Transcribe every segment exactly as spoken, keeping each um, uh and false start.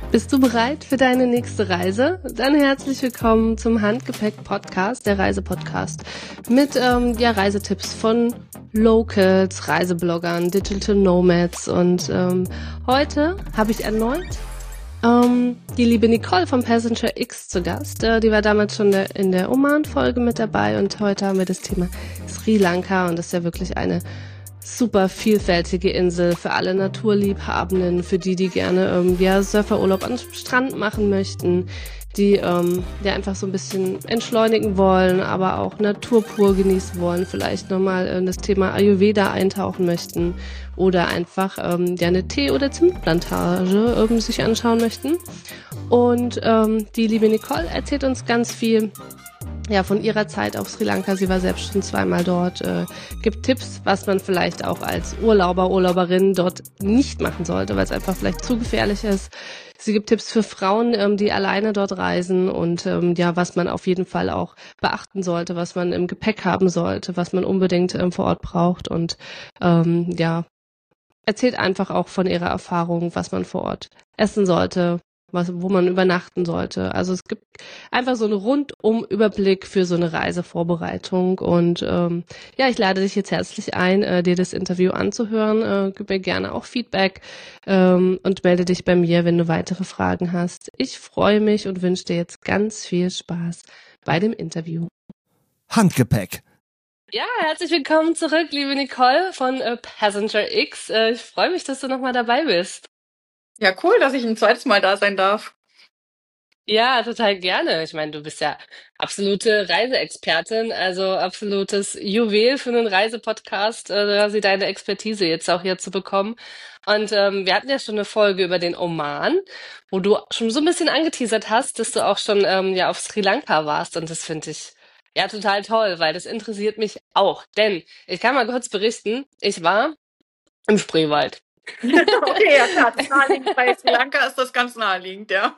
Bist du bereit für deine nächste Reise? Dann herzlich willkommen zum Handgepäck-Podcast, der Reisepodcast, mit ähm, ja, Reisetipps von Locals, Reisebloggern, Digital Nomads. Und ähm, heute habe ich erneut ähm, die liebe Nicole vom Passenger X zu Gast. Äh, die war damals schon der, in der Oman-Folge mit dabei und heute haben wir das Thema Sri Lanka und das ist ja wirklich eine super vielfältige Insel für alle Naturliebhabenden, für die, die gerne ähm, ja, Surferurlaub am Strand machen möchten, die ähm, ja einfach so ein bisschen entschleunigen wollen, aber auch Natur pur genießen wollen, vielleicht nochmal in das Thema Ayurveda eintauchen möchten oder einfach ähm, ja eine Tee- oder Zimtplantage ähm, sich anschauen möchten. Und ähm, die liebe Nicole erzählt uns ganz viel ja, von ihrer Zeit auf Sri Lanka. Sie war selbst schon zweimal dort, äh, gibt Tipps, was man vielleicht auch als Urlauber, Urlauberin dort nicht machen sollte, weil es einfach vielleicht zu gefährlich ist. Sie gibt Tipps für Frauen, ähm, die alleine dort reisen und ähm, ja, was man auf jeden Fall auch beachten sollte, was man im Gepäck haben sollte, was man unbedingt ähm, vor Ort braucht und ähm, ja, erzählt einfach auch von ihrer Erfahrung, was man vor Ort essen sollte, was, wo man übernachten sollte. Also es gibt einfach so einen Rundum-Überblick für so eine Reisevorbereitung und ähm, ja, ich lade dich jetzt herzlich ein, äh, dir das Interview anzuhören. Äh, gib mir gerne auch Feedback ähm, und melde dich bei mir, wenn du weitere Fragen hast. Ich freue mich und wünsche dir jetzt ganz viel Spaß bei dem Interview. Handgepäck. Ja, herzlich willkommen zurück, liebe Nicole von äh, Passenger X. Äh, ich freue mich, dass du nochmal dabei bist. Ja, cool, dass ich ein zweites Mal da sein darf. Ja, total gerne. Ich meine, du bist ja absolute Reiseexpertin, also absolutes Juwel für einen Reisepodcast, äh, quasi deine Expertise jetzt auch hier zu bekommen. Und ähm, wir hatten ja schon eine Folge über den Oman, wo du schon so ein bisschen angeteasert hast, dass du auch schon ähm, ja auf Sri Lanka warst. Und das finde ich ja total toll, weil das interessiert mich auch. Denn ich kann mal kurz berichten, ich war im Spreewald. Okay, ja klar, das naheliegend. Bei Sri Lanka ist das ganz naheliegend, ja.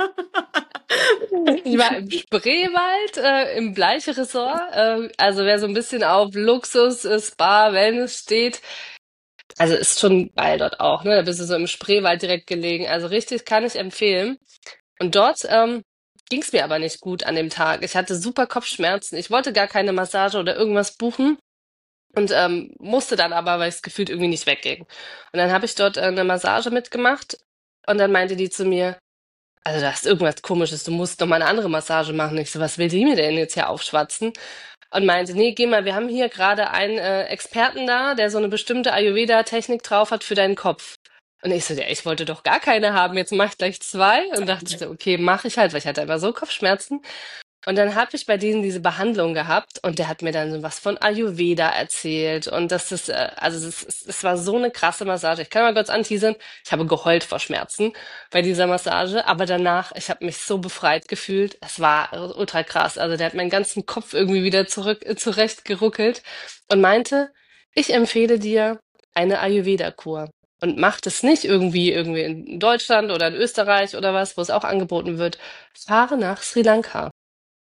Ich war im Spreewald, äh, im Bleiche-Resort. Äh, also wer so ein bisschen auf Luxus, äh, Spa, Wellness steht, also ist schon geil dort auch, ne? Da bist du so im Spreewald direkt gelegen. Also richtig kann ich empfehlen. Und dort ähm, ging es mir aber nicht gut an dem Tag. Ich hatte super Kopfschmerzen. Ich wollte gar keine Massage oder irgendwas buchen. Und ähm, musste dann aber, weil es gefühlt irgendwie nicht wegging. Und dann habe ich dort äh, eine Massage mitgemacht und dann meinte die zu mir, also da ist irgendwas Komisches, du musst noch mal eine andere Massage machen. Ich so, was will die mir denn jetzt hier aufschwatzen? Und meinte, nee, geh mal, wir haben hier gerade einen äh, Experten da, der so eine bestimmte Ayurveda-Technik drauf hat für deinen Kopf. Und ich so, ja, ich wollte doch gar keine haben, jetzt mach ich gleich zwei. Und dachte so, okay, mach ich halt, weil ich hatte immer so Kopfschmerzen. Und dann habe ich bei denen diese Behandlung gehabt und der hat mir dann so was von Ayurveda erzählt und das ist, äh, also das, ist- es war so eine krasse Massage. Ich kann mal kurz anteasern, ich habe geheult vor Schmerzen bei dieser Massage, aber danach, ich habe mich so befreit gefühlt. Es war ultra krass. Also der hat meinen ganzen Kopf irgendwie wieder zurück äh, zurecht geruckelt und meinte, ich empfehle dir eine Ayurveda-Kur. Und mach das nicht irgendwie irgendwie in Deutschland oder in Österreich oder was, wo es auch angeboten wird. Fahre nach Sri Lanka.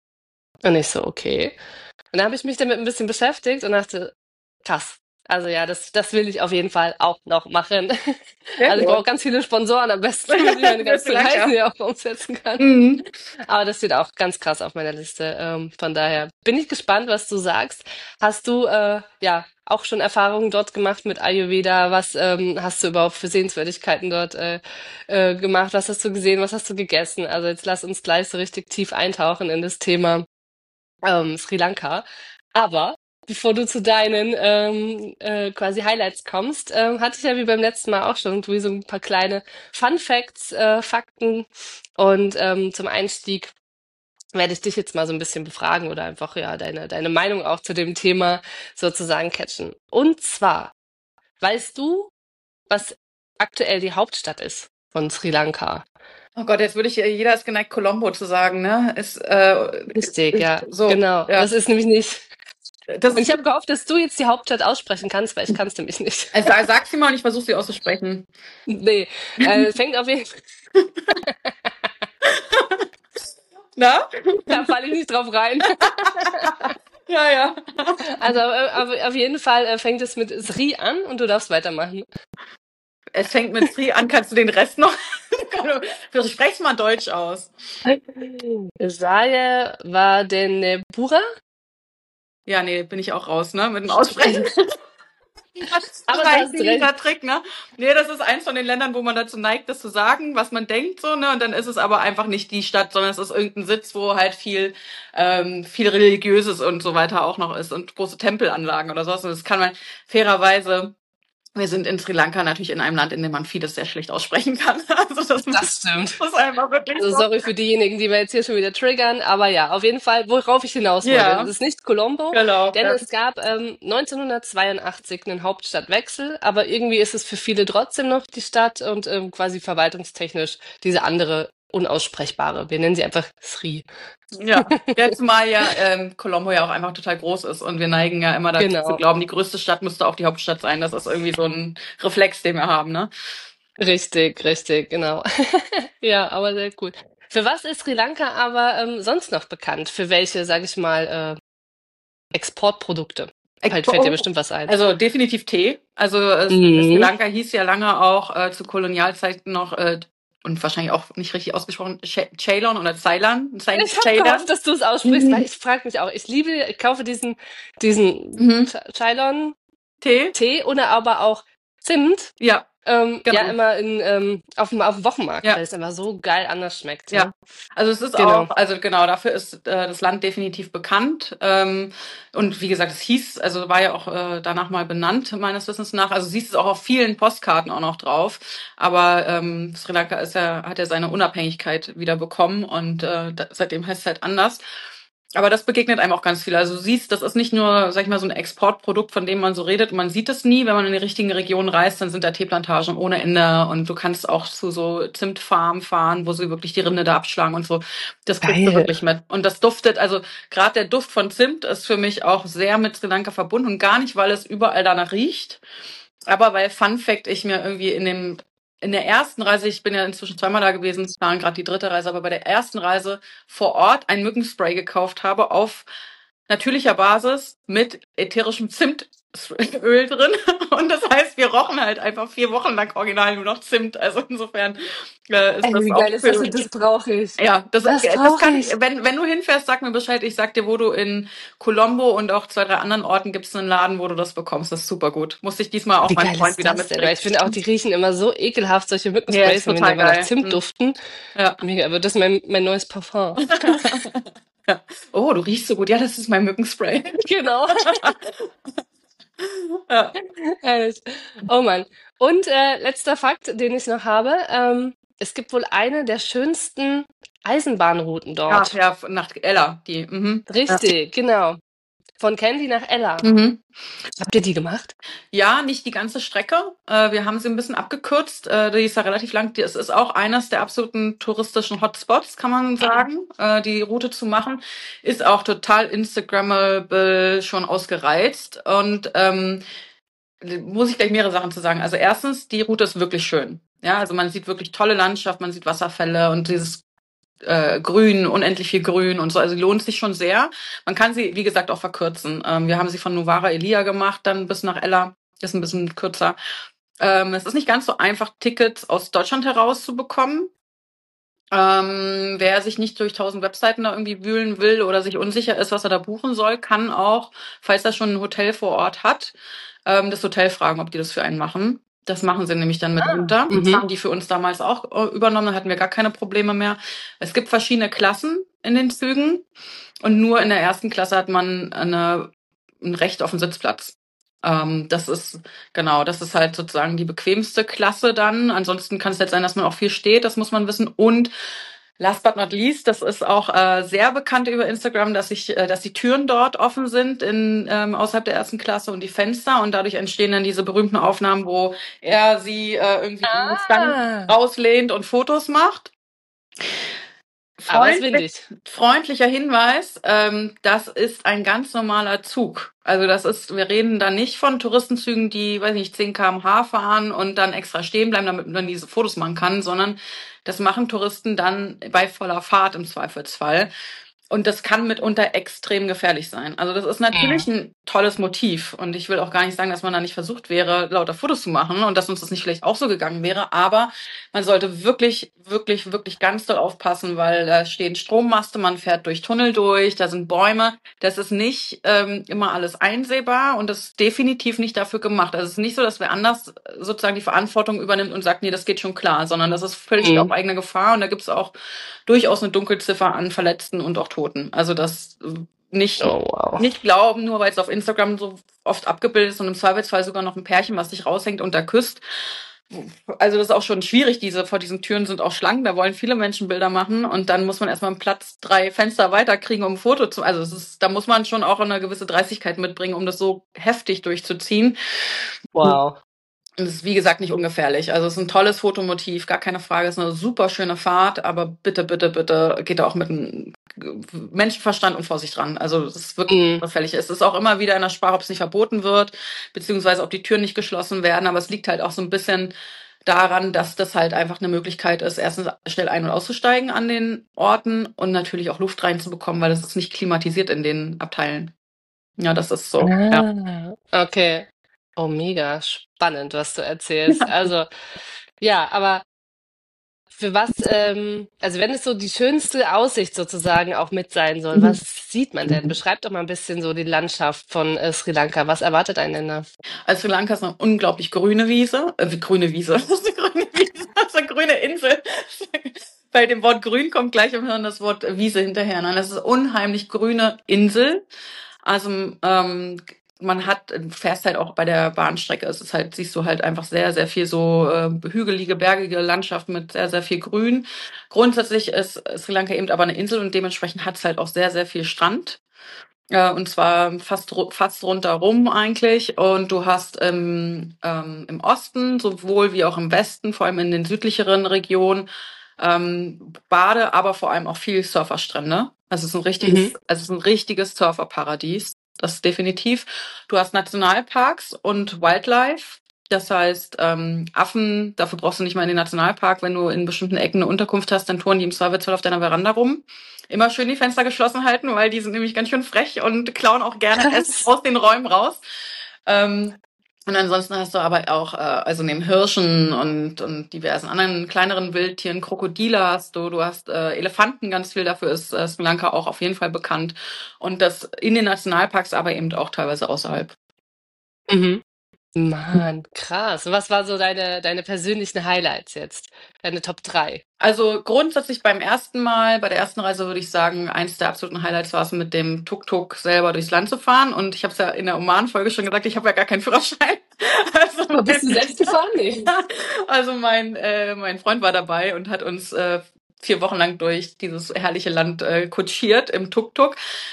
Und ich so, okay. Und dann habe ich mich damit ein bisschen beschäftigt und dachte, krass. Also ja, das, das will ich auf jeden Fall auch noch machen. Sehr Also ich gut. brauche ganz viele Sponsoren am besten, damit ich meine ganzen Sri Lanka. Reisen hier auch umsetzen kann. Mhm. Aber das steht auch ganz krass auf meiner Liste. Ähm, von daher bin ich gespannt, was du sagst. Hast du äh, ja auch schon Erfahrungen dort gemacht mit Ayurveda? Was ähm, hast du überhaupt für Sehenswürdigkeiten dort äh, äh, gemacht? Was hast du gesehen? Was hast du gegessen? Also jetzt lass uns gleich so richtig tief eintauchen in das Thema ähm, Sri Lanka. Aber bevor du zu deinen ähm, äh, quasi Highlights kommst, ähm, hatte ich ja wie beim letzten Mal auch schon irgendwie so ein paar kleine Fun Facts, äh, Fakten. Und ähm, zum Einstieg werde ich dich jetzt mal so ein bisschen befragen oder einfach ja deine deine Meinung auch zu dem Thema sozusagen catchen. Und zwar, weißt du, was aktuell die Hauptstadt ist von Sri Lanka? Oh Gott, jetzt würde ich, äh, jeder ist geneigt, Colombo zu sagen, ne? Ist, äh, Richtig, ist ja, so, genau. ja. Das ist nämlich nicht. Das Und ich ist, habe gehofft, dass du jetzt die Hauptstadt aussprechen kannst, weil ich kann es nämlich nicht. also, sag sie mal und ich versuche sie auszusprechen. Nee, äh, fängt auf jeden Fall, Na? da falle ich nicht drauf rein. Ja, ja. Also äh, auf, auf jeden Fall äh, fängt es mit Sri an und du darfst weitermachen. Es fängt mit Sri an, kannst du den Rest noch? Du sprichst mal Deutsch aus. Saya war denn Pura? Ja, nee, bin ich auch raus, ne? Mit dem Aussprechen. Das ist Aber du hast eigentlich dieser recht. Trick, ne? Nee, das ist eins von den Ländern, wo man dazu neigt, das zu sagen, was man denkt, so, ne? Und dann ist es aber einfach nicht die Stadt, sondern es ist irgendein Sitz, wo halt viel, ähm, viel Religiöses und so weiter auch noch ist und große Tempelanlagen oder sowas. Und das kann man fairerweise. Wir sind in Sri Lanka natürlich in einem Land, in dem man vieles sehr schlecht aussprechen kann. Also das, Das stimmt. das ist einfach wirklich Also so. sorry für diejenigen, die wir jetzt hier schon wieder triggern, aber ja, auf jeden Fall, worauf ich hinaus wollte. Ja. Es ist nicht Colombo, Genau. denn Ja. es gab ähm, neunzehnhundertzweiundachtzig einen Hauptstadtwechsel, aber irgendwie ist es für viele trotzdem noch die Stadt und ähm, quasi verwaltungstechnisch diese andere unaussprechbare. Wir nennen sie einfach Sri. Ja, jetzt mal ja ähm, Colombo ja auch einfach total groß ist und wir neigen ja immer dazu Genau. zu glauben, die größte Stadt müsste auch die Hauptstadt sein. Das ist irgendwie so ein Reflex, den wir haben, ne? Richtig, richtig, genau. Ja, aber sehr cool. Für was ist Sri Lanka aber ähm, sonst noch bekannt? Für welche, sag ich mal, äh, Exportprodukte? Halt fällt dir bestimmt was ein. Also definitiv Tee. Also äh, Mhm. Sri Lanka hieß ja lange auch äh, zu Kolonialzeiten noch äh, und wahrscheinlich auch nicht richtig ausgesprochen Ch- Ceylon oder Ceylan. Ceylon. Ich habe gehofft, dass du es aussprichst, weil ich frage mich auch. Ich liebe, ich kaufe diesen diesen Mhm. Ch- Ceylon Tee. Tee oder aber auch Zimt. Ja. Ähm, Genau. Ja, immer in, ähm, auf, dem, auf dem Wochenmarkt, Ja. weil es einfach so geil anders schmeckt. Ja, also es ist Genau. auch, also genau, dafür ist äh, das Land definitiv bekannt. Ähm, und wie gesagt, es hieß, also war ja auch äh, danach mal benannt, meines Wissens nach. Also siehst es auch auf vielen Postkarten auch noch drauf. Aber ähm, Sri Lanka ist ja, hat ja seine Unabhängigkeit wieder bekommen und äh, da, seitdem heißt es halt anders. Aber das begegnet einem auch ganz viel. Also du siehst, das ist nicht nur, sag ich mal, so ein Exportprodukt, von dem man so redet. Man sieht es nie. Wenn man in die richtigen Regionen reist, dann sind da Teeplantagen ohne Ende. Und du kannst auch zu so Zimtfarmen fahren, wo sie wirklich die Rinde da abschlagen und so. Das kriegst du Geil. wirklich mit. Und das duftet, also gerade der Duft von Zimt ist für mich auch sehr mit Sri Lanka verbunden. Und gar nicht, weil es überall danach riecht, aber weil, Fun Fact, ich mir irgendwie in dem in der ersten Reise, ich bin ja inzwischen zweimal da gewesen, es war gerade die dritte Reise, aber bei der ersten Reise vor Ort ein Mückenspray gekauft habe auf natürlicher Basis mit ätherischem Zimtöl drin. Und das heißt, wir rochen halt einfach vier Wochen lang original nur noch Zimt. Also insofern äh, ist Ey, das wie auch geil ist das? für- Das brauche ich. ja, das, Das das brauch kann ich. ich. Wenn, wenn du hinfährst, sag mir Bescheid. Ich sag dir, wo du in Colombo und auch zwei, drei anderen Orten gibt es einen Laden, wo du das bekommst. Das ist super gut. Musste ich diesmal auch Wie meinen geil Freund ist wieder das denn? mitbringen. Weil ich finde auch, die riechen immer so ekelhaft, solche Ja, Mückensprays, ist wenn die total aber nach geil. Zimt Mhm. duften. Ja. Mega, aber das ist mein, mein neues Parfum. Ja. Oh, du riechst so gut. Ja, das ist mein Mückenspray. Genau. Ja. Herrlich. Oh Mann. Und äh, letzter Fakt, den ich noch habe. Ähm, es gibt wohl eine der schönsten Eisenbahnrouten Ja, dort. ja, nach Ella, die. Mhm. Richtig, genau. Von Kandy nach Ella. Mhm. Habt ihr die gemacht? Ja, nicht die ganze Strecke. Äh, wir haben sie ein bisschen abgekürzt. Äh, die ist ja relativ lang. Die- Es ist auch eines der absoluten touristischen Hotspots, kann man sagen, äh, die Route zu machen. Ist auch total Instagrammable, schon ausgereizt. Und ähm, muss ich gleich mehrere Sachen zu sagen. Also erstens, die Route ist wirklich schön. Ja, also man sieht wirklich tolle Landschaft, man sieht Wasserfälle und dieses äh, Grün, unendlich viel Grün und so. Also lohnt sich schon sehr. Man kann sie, wie gesagt, auch verkürzen. Ähm, wir haben sie von Novara Elia gemacht, dann bis nach Ella. Ist ein bisschen kürzer. Ähm, es ist nicht ganz so einfach, Tickets aus Deutschland heraus zu bekommen. Ähm, wer sich nicht durch tausend Webseiten da irgendwie wühlen will oder sich unsicher ist, was er da buchen soll, kann auch, falls er schon ein Hotel vor Ort hat, ähm, das Hotel fragen, ob die das für einen machen. Das machen sie nämlich dann mitunter. Mhm. Das haben die für uns damals auch äh, übernommen, da hatten wir gar keine Probleme mehr. Es gibt verschiedene Klassen in den Zügen und nur in der ersten Klasse hat man eine, ein Recht auf einen Sitzplatz. Ähm, das ist, genau, das ist halt sozusagen die bequemste Klasse dann. Ansonsten kann es halt sein, dass man auch viel steht, das muss man wissen. Und last but not least, das ist auch äh, sehr bekannt über Instagram, dass ich, äh, dass die Türen dort offen sind in ähm, außerhalb der ersten Klasse und die Fenster und dadurch entstehen dann diese berühmten Aufnahmen, wo er sie äh, irgendwie Ah. dann rauslehnt und Fotos macht. Aber ist Freundlich, windig. freundlicher Hinweis, ähm, das ist ein ganz normaler Zug. Also das ist, wir reden da nicht von Touristenzügen, die, weiß nicht, zehn Kilometer pro Stunde fahren und dann extra stehen bleiben, damit man diese Fotos machen kann, sondern das machen Touristen dann bei voller Fahrt im Zweifelsfall. Und das kann mitunter extrem gefährlich sein. Also das ist natürlich ein tolles Motiv. Und ich will auch gar nicht sagen, dass man da nicht versucht wäre, lauter Fotos zu machen und dass uns das nicht vielleicht auch so gegangen wäre. Aber man sollte wirklich, wirklich, wirklich ganz doll aufpassen, weil da stehen Strommaste, man fährt durch Tunnel durch, da sind Bäume. Das ist nicht ähm, immer alles einsehbar und das ist definitiv nicht dafür gemacht. Also es ist nicht so, dass wer anders sozusagen die Verantwortung übernimmt und sagt, nee, das geht schon klar, sondern das ist völlig Mhm. auf eigene Gefahr. Und da gibt es auch durchaus eine Dunkelziffer an Verletzten und auch Toten. Also das nicht, Oh, wow. nicht glauben, nur weil es auf Instagram so oft abgebildet ist und im Zweifelsfall sogar noch ein Pärchen, was sich raushängt und da küsst. Also das ist auch schon schwierig, diese vor diesen Türen sind auch Schlangen, da wollen viele Menschen Bilder machen und dann muss man erstmal einen Platz drei Fenster weiterkriegen, um ein Foto zu, also es ist, da muss man schon auch eine gewisse Dreistigkeit mitbringen, um das so heftig durchzuziehen. Wow. Und es ist, wie gesagt, nicht ungefährlich. Also es ist ein tolles Fotomotiv, gar keine Frage. Es ist eine super schöne Fahrt, aber bitte, bitte, bitte geht da auch mit einem Menschenverstand und Vorsicht ran. Also es ist wirklich Mhm. gefährlich. Es ist auch immer wieder in der Sprache, ob es nicht verboten wird, beziehungsweise ob die Türen nicht geschlossen werden. Aber es liegt halt auch so ein bisschen daran, dass das halt einfach eine Möglichkeit ist, erstens schnell ein- und auszusteigen an den Orten und natürlich auch Luft reinzubekommen, weil es ist nicht klimatisiert in den Abteilen. Ja, das ist so. Ja. Ah, okay. Oh, mega spannend, was du erzählst. Also, ja, aber für was, ähm, also wenn es so die schönste Aussicht sozusagen auch mit sein soll, was sieht man denn? Beschreib doch mal ein bisschen so die Landschaft von äh, Sri Lanka. Was erwartet einen denn da? Also Sri Lanka ist eine unglaublich grüne Wiese. Äh, grüne Wiese. Das ist eine grüne Wiese. Das ist eine grüne Insel. Bei dem Wort grün kommt gleich im Hirn das Wort Wiese hinterher. Nein, das ist eine unheimlich grüne Insel. Also ähm, man hat, du fährst halt auch bei der Bahnstrecke, es ist halt, siehst du halt einfach sehr, sehr viel so äh, hügelige, bergige Landschaft mit sehr, sehr viel Grün. Grundsätzlich ist Sri Lanka eben aber eine Insel und dementsprechend hat es halt auch sehr, sehr viel Strand. Äh, und zwar fast, ru- fast rundherum eigentlich. Und du hast ähm, ähm, im Osten sowohl wie auch im Westen, vor allem in den südlicheren Regionen, ähm, Bade, aber vor allem auch viel Surferstrände. Also es ist ein richtiges, Mhm. also es ist ein richtiges Surferparadies. Das ist definitiv. Du hast Nationalparks und Wildlife. Das heißt, ähm, Affen, dafür brauchst du nicht mal in den Nationalpark. Wenn du in bestimmten Ecken eine Unterkunft hast, dann touren die im Zweifelsfall auf deiner Veranda rum. Immer schön die Fenster geschlossen halten, weil die sind nämlich ganz schön frech und klauen auch gerne Essen Krass. aus den Räumen raus. Ähm, und ansonsten hast du aber auch, äh, also neben Hirschen und, und diversen anderen kleineren Wildtieren, Krokodile hast du, du hast äh, Elefanten, ganz viel, dafür ist äh, Sri Lanka auch auf jeden Fall bekannt. Und das in den Nationalparks, aber eben auch teilweise außerhalb. Mhm. Mann, krass. Was war so deine, deine persönlichen Highlights jetzt? Deine Top drei? Also grundsätzlich beim ersten Mal, bei der ersten Reise würde ich sagen, eins der absoluten Highlights war es, mit dem Tuk-Tuk selber durchs Land zu fahren. Und ich habe es ja in der Oman-Folge schon gesagt, ich habe ja gar keinen Führerschein. Also Aber bist du mein, selbst gefahren? Nee. also mein, äh, mein Freund war dabei und hat uns äh, vier Wochen lang durch dieses herrliche Land äh, kutschiert im Tuk-Tuk.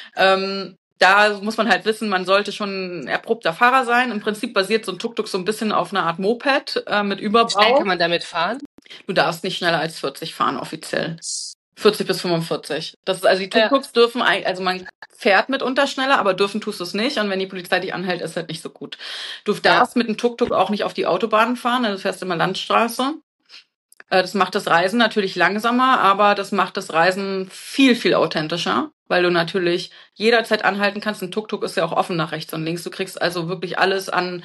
Ähm, da muss man halt wissen, man sollte schon ein erprobter Fahrer sein. Im Prinzip basiert so ein Tuk-Tuk so ein bisschen auf einer Art Moped äh, mit Wie schnell Überbau. kann man damit fahren? Du darfst nicht schneller als vierzig fahren offiziell. vierzig bis fünfundvierzig. Das ist, also die Ja, Tuk-Tuks dürfen, ein- also man fährt mitunter schneller, aber dürfen tust du es nicht. Und wenn die Polizei dich anhält, ist halt nicht so gut. Du ja. darfst mit dem Tuk-Tuk auch nicht auf die Autobahn fahren, also du fährst immer Landstraße. Äh, Das macht das Reisen natürlich langsamer, aber das macht das Reisen viel, viel authentischer, weil du natürlich jederzeit anhalten kannst. Ein Tuk-Tuk ist ja auch offen nach rechts und links. Du kriegst also wirklich alles an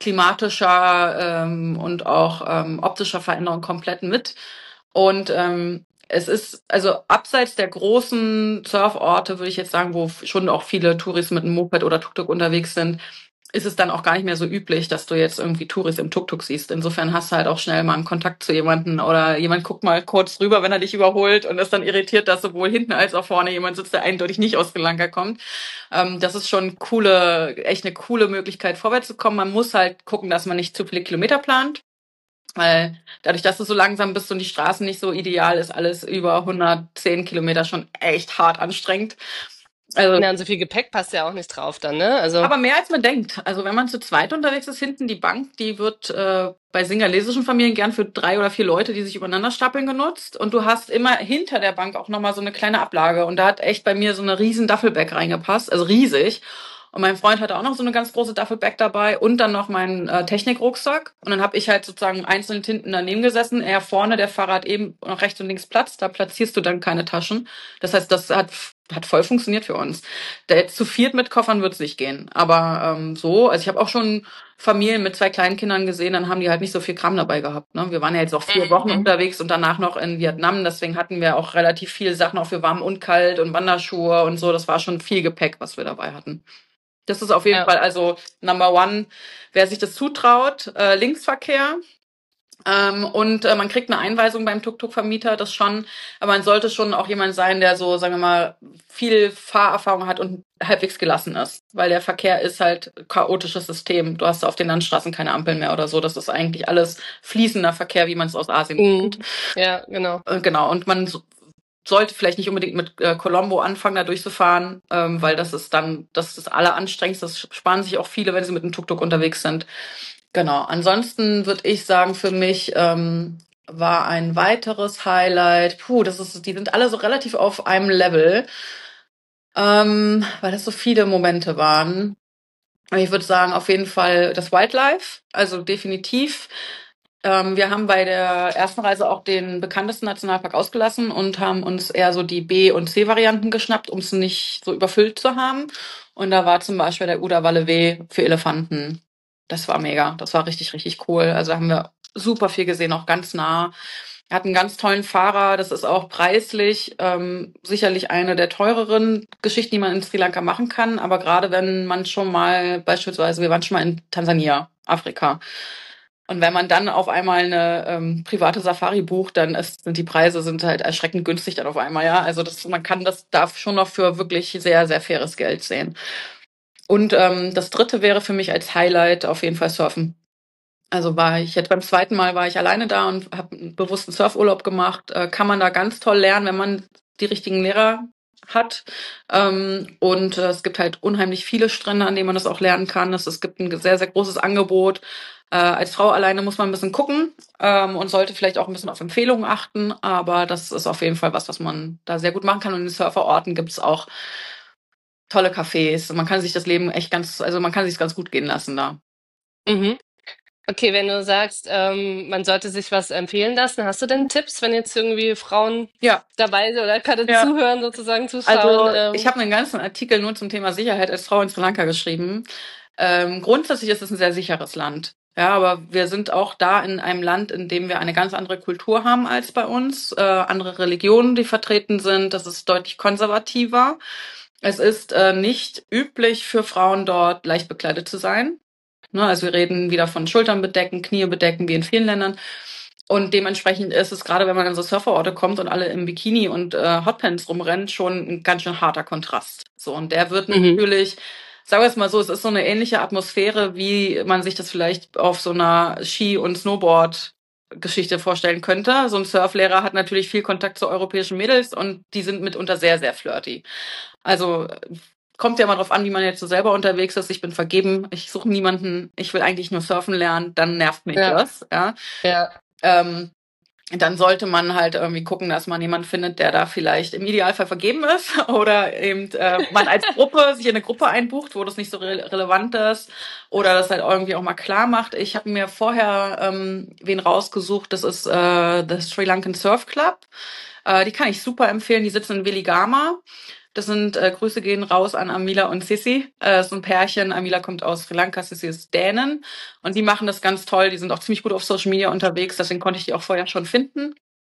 klimatischer ähm, und auch ähm, optischer Veränderung komplett mit. Und ähm, es ist, also abseits der großen Surforte, würde ich jetzt sagen, wo schon auch viele Touris mit einem Moped oder Tuk-Tuk unterwegs sind, ist es dann auch gar nicht mehr so üblich, dass du jetzt irgendwie Touris im Tuk-Tuk siehst. Insofern hast du halt auch schnell mal einen Kontakt zu jemanden oder jemand guckt mal kurz rüber, wenn er dich überholt und ist dann irritiert, dass sowohl hinten als auch vorne jemand sitzt, der eindeutig nicht aus Sri Lanka kommt. Ähm, das ist schon coole, echt eine coole Möglichkeit, vorwärts zu kommen. Man muss halt gucken, dass man nicht zu viele Kilometer plant. Weil dadurch, dass du so langsam bist und die Straßen nicht so ideal, ist alles über hundertzehn Kilometer schon echt hart anstrengend. Also, Ja, und so viel Gepäck passt ja auch nicht drauf dann, ne? Also, aber mehr als man denkt. Also wenn man zu zweit unterwegs ist, hinten die Bank, die wird äh, bei singalesischen Familien gern für drei oder vier Leute, die sich übereinander stapeln, genutzt. Und du hast immer hinter der Bank auch nochmal so eine kleine Ablage. Und da hat echt bei mir so eine riesen Duffelbag reingepasst, also riesig. Und mein Freund hatte auch noch so eine ganz große Duffelbag dabei und dann noch meinen äh, Technikrucksack. Und dann habe ich halt sozusagen einzeln hinten daneben gesessen. Er vorne, der Fahrrad eben noch rechts und links Platz. Da platzierst du dann keine Taschen. Das heißt, das hat hat voll funktioniert für uns. Da jetzt zu viert mit Koffern wird's nicht gehen. Aber ähm, so, also ich habe auch schon Familien mit zwei kleinen Kindern gesehen, dann haben die halt nicht so viel Kram dabei gehabt. Ne? Wir waren ja jetzt auch vier Wochen Mhm. unterwegs und danach noch in Vietnam. Deswegen hatten wir auch relativ viele Sachen auch für warm und kalt und Wanderschuhe und so. Das war schon viel Gepäck, was wir dabei hatten. Das ist auf jeden Ja. Fall also Number One, wer sich das zutraut, äh, Linksverkehr. Ähm, und äh, man kriegt eine Einweisung beim Tuk-Tuk-Vermieter, das schon. Aber man sollte schon auch jemand sein, der so, sagen wir mal, viel Fahrerfahrung hat und halbwegs gelassen ist. Weil der Verkehr ist halt chaotisches System. Du hast auf den Landstraßen keine Ampeln mehr oder so. Das ist eigentlich alles fließender Verkehr, wie man es aus Asien Mhm. kennt. Ja, genau. Äh, genau. Und man so- sollte vielleicht nicht unbedingt mit äh, Colombo anfangen, da durchzufahren, ähm, weil das ist dann, das ist das Alleranstrengendste. Das sparen sich auch viele, wenn sie mit dem Tuk-Tuk unterwegs sind. Genau. Ansonsten würde ich sagen, für mich ähm, war ein weiteres Highlight. Puh, das ist, die sind alle so relativ auf einem Level, ähm, weil das so viele Momente waren. Aber ich würde sagen, auf jeden Fall das Wildlife, also definitiv. Ähm, wir haben bei der ersten Reise auch den bekanntesten Nationalpark ausgelassen und haben uns eher so die B- und C-Varianten geschnappt, um es nicht so überfüllt zu haben. Und da war zum Beispiel der Udawalawe für Elefanten. Das war mega. Das war richtig, richtig cool. Also haben wir super viel gesehen, auch ganz nah. Er hat einen ganz tollen Fahrer. Das ist auch preislich ähm, sicherlich eine der teureren Geschichten, die man in Sri Lanka machen kann. Aber gerade wenn man schon mal, beispielsweise, wir waren schon mal in Tansania, Afrika. Und wenn man dann auf einmal eine ähm, private Safari bucht, dann ist, sind die Preise sind halt erschreckend günstig dann auf einmal, ja. Also das, man kann das darf schon noch für wirklich sehr, sehr faires Geld sehen. Und ähm, das dritte wäre für mich als Highlight auf jeden Fall Surfen. Also war ich jetzt beim zweiten Mal war ich alleine da und habe einen bewussten Surfurlaub gemacht. Äh, kann man da ganz toll lernen, wenn man die richtigen Lehrer hat. Ähm, und äh, es gibt halt unheimlich viele Strände, an denen man das auch lernen kann. Es, es gibt ein sehr, sehr großes Angebot. Äh, als Frau alleine muss man ein bisschen gucken ähm, und sollte vielleicht auch ein bisschen auf Empfehlungen achten. Aber das ist auf jeden Fall was, was man da sehr gut machen kann. Und in den Surferorten gibt es auch tolle Cafés. Man kann sich das Leben echt ganz, also man kann sich ganz gut gehen lassen da. Mhm. Okay, wenn du sagst, ähm, man sollte sich was empfehlen lassen, hast du denn Tipps, wenn jetzt irgendwie Frauen Ja, dabei sind oder gerade ja. zuhören, sozusagen zuschauen? Also ich Ähm, habe einen ganzen Artikel nur zum Thema Sicherheit als Frau in Sri Lanka geschrieben. Ähm, grundsätzlich ist es ein sehr sicheres Land. Ja, aber wir sind auch da in einem Land, in dem wir eine ganz andere Kultur haben als bei uns, äh, andere Religionen, die vertreten sind. Das ist deutlich konservativer. Es ist äh, nicht üblich für Frauen dort leicht bekleidet zu sein. Ne, also wir reden wieder von Schultern bedecken, Knie bedecken, wie in vielen Ländern. Und dementsprechend ist es, gerade wenn man in so Surferorte kommt und alle im Bikini und äh, Hotpants rumrennen, schon ein ganz schön harter Kontrast. So, und der wird mhm. natürlich, sagen wir es mal so, es ist so eine ähnliche Atmosphäre, wie man sich das vielleicht auf so einer Ski- und Snowboard-Geschichte vorstellen könnte. So ein Surflehrer hat natürlich viel Kontakt zu europäischen Mädels und die sind mitunter sehr, sehr flirty. Also kommt ja mal drauf an, wie man jetzt so selber unterwegs ist. Ich bin vergeben, ich suche niemanden, ich will eigentlich nur surfen lernen, dann nervt mich Ja, das, ja. ja, Ähm, dann sollte man halt irgendwie gucken, dass man jemanden findet, der da vielleicht im Idealfall vergeben ist oder eben äh, man als Gruppe sich in eine Gruppe einbucht, wo das nicht so re relevant ist oder das halt irgendwie auch mal klar macht. Ich habe mir vorher ähm, wen rausgesucht, das ist äh, the Sri Lankan Surf Club. Äh, die kann ich super empfehlen, die sitzen in Veligama. Das sind äh, Grüße gehen raus an Amila und Sissi. Äh, das ist ein Pärchen. Amila kommt aus Sri Lanka, Sissi ist Dänen. Und die machen das ganz toll. Die sind auch ziemlich gut auf Social Media unterwegs. Deswegen konnte ich die auch vorher schon finden.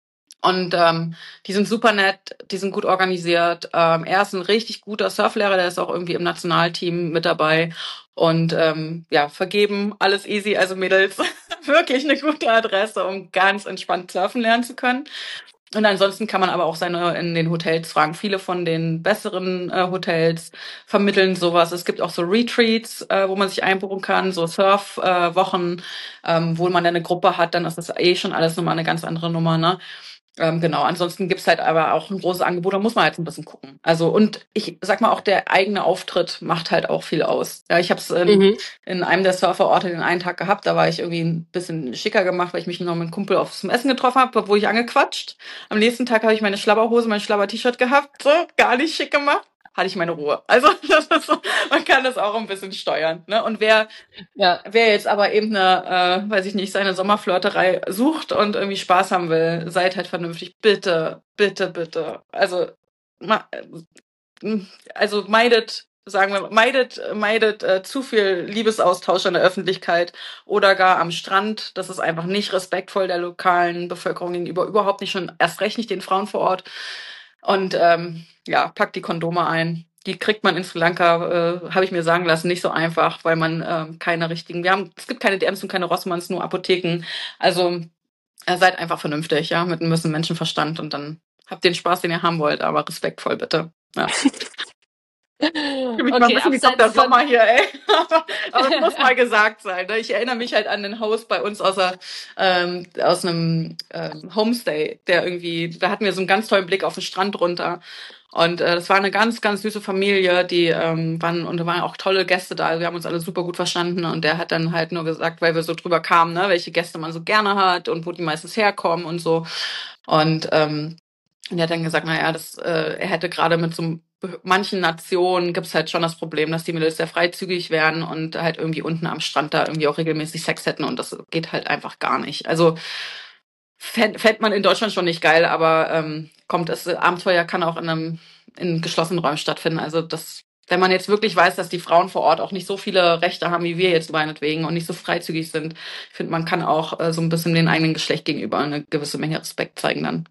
Und ähm, die sind super nett, die sind gut organisiert. Ähm, er ist ein richtig guter Surflehrer, der ist auch irgendwie im Nationalteam mit dabei. Und ähm, ja, vergeben, alles easy. Also Mädels, wirklich eine gute Adresse, um ganz entspannt surfen lernen zu können. Und ansonsten kann man aber auch seine in den Hotels fragen. Viele von den besseren äh, Hotels vermitteln sowas. Es gibt auch so Retreats, äh, wo man sich einbuchen kann, so Surf-Wochen, äh, ähm, wo man dann eine Gruppe hat, dann ist das eh schon alles nochmal eine ganz andere Nummer, ne? Ähm, genau, ansonsten gibt's halt aber auch ein großes Angebot, da muss man halt ein bisschen gucken. Also und ich sag mal, auch der eigene Auftritt macht halt auch viel aus. Ja, ich habe es in, mhm. in einem der Surferorte den einen Tag gehabt, da war ich irgendwie ein bisschen schicker gemacht, weil ich mich noch mit einem Kumpel auf zum Essen getroffen habe, wo ich angequatscht. Am nächsten Tag habe ich meine Schlabberhose, mein Schlabber-T-Shirt gehabt, so, gar nicht schick gemacht. hatte ich meine Ruhe. Also das ist so, man kann das auch ein bisschen steuern. Ne? Und wer, Ja. wer jetzt aber eben eine, äh, weiß ich nicht, seine Sommerflirterei sucht und irgendwie Spaß haben will, seid halt vernünftig. Bitte, bitte, bitte. Also, ma, also meidet, sagen wir, meidet, meidet äh, zu viel Liebesaustausch in der Öffentlichkeit oder gar am Strand. Das ist einfach nicht respektvoll der lokalen Bevölkerung gegenüber, überhaupt nicht, schon erst recht nicht den Frauen vor Ort. Und ähm, ja, packt die Kondome ein. Die kriegt man in Sri Lanka, äh, habe ich mir sagen lassen, nicht so einfach, weil man äh, keine richtigen, wir haben, es gibt keine D Ms und keine Rossmanns, nur Apotheken. Also äh, seid einfach vernünftig, ja, mit einem bisschen Menschenverstand und dann habt den Spaß, den ihr haben wollt, aber respektvoll bitte. Ja. Ich fühle mich mal ein Okay, bisschen wie Doktor abseits von, Sommer hier, ey. Aber es muss mal gesagt sein. Ne? Ich erinnere mich halt an den Host bei uns aus, der, ähm, aus einem ähm, Homestay, der irgendwie, da hatten wir so einen ganz tollen Blick auf den Strand runter. Und äh, das war eine ganz, ganz süße Familie, die ähm, waren, und da waren auch tolle Gäste da. Also wir haben uns alle super gut verstanden. Und der hat dann halt nur gesagt, weil wir so drüber kamen, ne, welche Gäste man so gerne hat und wo die meistens herkommen und so. Und ähm, und er hat dann gesagt, naja, das, äh, er hätte gerade mit so manchen Nationen gibt's halt schon das Problem, dass die Mädels sehr freizügig werden und halt irgendwie unten am Strand da irgendwie auch regelmäßig Sex hätten und das geht halt einfach gar nicht. Also fänd, fänd man in Deutschland schon nicht geil, aber ähm, kommt, das Abenteuer kann auch in einem in geschlossenen Räumen stattfinden. Also das, wenn man jetzt wirklich weiß, dass die Frauen vor Ort auch nicht so viele Rechte haben wie wir jetzt meinetwegen und nicht so freizügig sind, ich finde, man kann auch äh, so ein bisschen dem eigenen Geschlecht gegenüber eine gewisse Menge Respekt zeigen dann.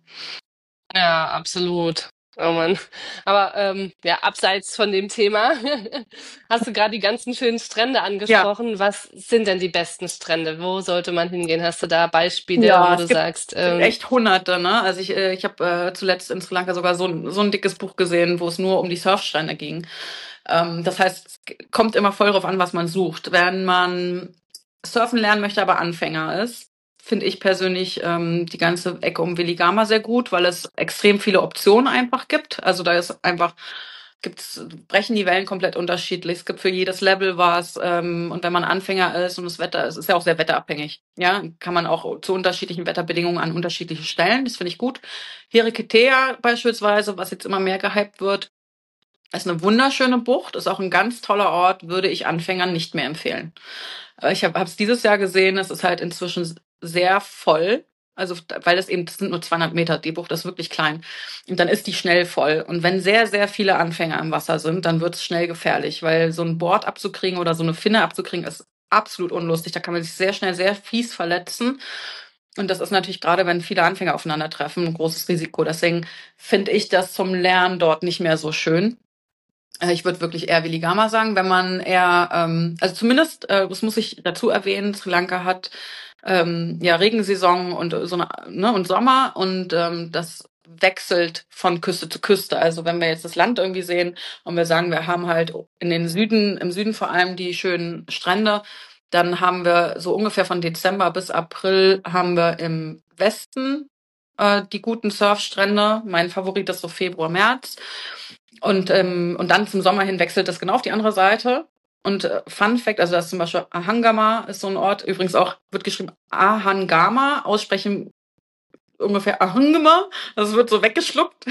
Ja, absolut. Oh Mann. Aber ähm, ja, abseits von dem Thema hast du gerade die ganzen schönen Strände Ja. angesprochen. Was sind denn die besten Strände? Wo sollte man hingehen? Hast du da Beispiele, Ja, wo es du gibt sagst, es gibt ähm, echt Hunderte, ne? Also ich, äh, ich habe äh, zuletzt in Sri Lanka sogar so, ein- so ein dickes Buch gesehen, wo es nur um die Surfstrände ging. Ähm, das heißt, es g- kommt immer voll drauf an, was man sucht. Wenn man surfen lernen möchte, aber Anfänger ist, finde ich persönlich ähm, die ganze Ecke um Weligama sehr gut, weil es extrem viele Optionen einfach gibt. Also da ist einfach gibt's, brechen die Wellen komplett unterschiedlich. Es gibt für jedes Level was. Ähm, und wenn man Anfänger ist und das Wetter, es ist ja auch sehr wetterabhängig, ja, kann man auch zu unterschiedlichen Wetterbedingungen an unterschiedliche Stellen. Das finde ich gut. Hirikitea beispielsweise, was jetzt immer mehr gehypt wird, ist eine wunderschöne Bucht, ist auch ein ganz toller Ort, würde ich Anfängern nicht mehr empfehlen. Äh, Ich habe es dieses Jahr gesehen, es ist halt inzwischen sehr voll. Also, weil es eben, das sind nur zweihundert Meter, die Bucht ist wirklich klein. Und dann ist die schnell voll. Und wenn sehr, sehr viele Anfänger im Wasser sind, dann wird es schnell gefährlich, weil so ein Board abzukriegen oder so eine Finne abzukriegen, ist absolut unlustig. Da kann man sich sehr schnell sehr fies verletzen. Und das ist natürlich gerade, wenn viele Anfänger aufeinandertreffen, ein großes Risiko. Deswegen finde ich das zum Lernen dort nicht mehr so schön. Äh, Ich würde wirklich eher Weligama sagen, wenn man eher, ähm, also zumindest, äh, das muss ich dazu erwähnen, Sri Lanka hat ähm, ja Regensaison und äh, so eine, ne, und Sommer und ähm, das wechselt von Küste zu Küste. Also wenn wir jetzt das Land irgendwie sehen und wir sagen, wir haben halt in den Süden, im Süden vor allem die schönen Strände, dann haben wir so ungefähr von Dezember bis April haben wir im Westen äh, die guten Surfstrände. Mein Favorit ist so Februar, März. Und, ähm, und dann zum Sommer hin wechselt das genau auf die andere Seite. Und äh, Fun Fact, also das ist zum Beispiel Ahangama ist so ein Ort, übrigens auch, wird geschrieben Ahangama, aussprechen ungefähr Ahangama, das wird so weggeschluckt.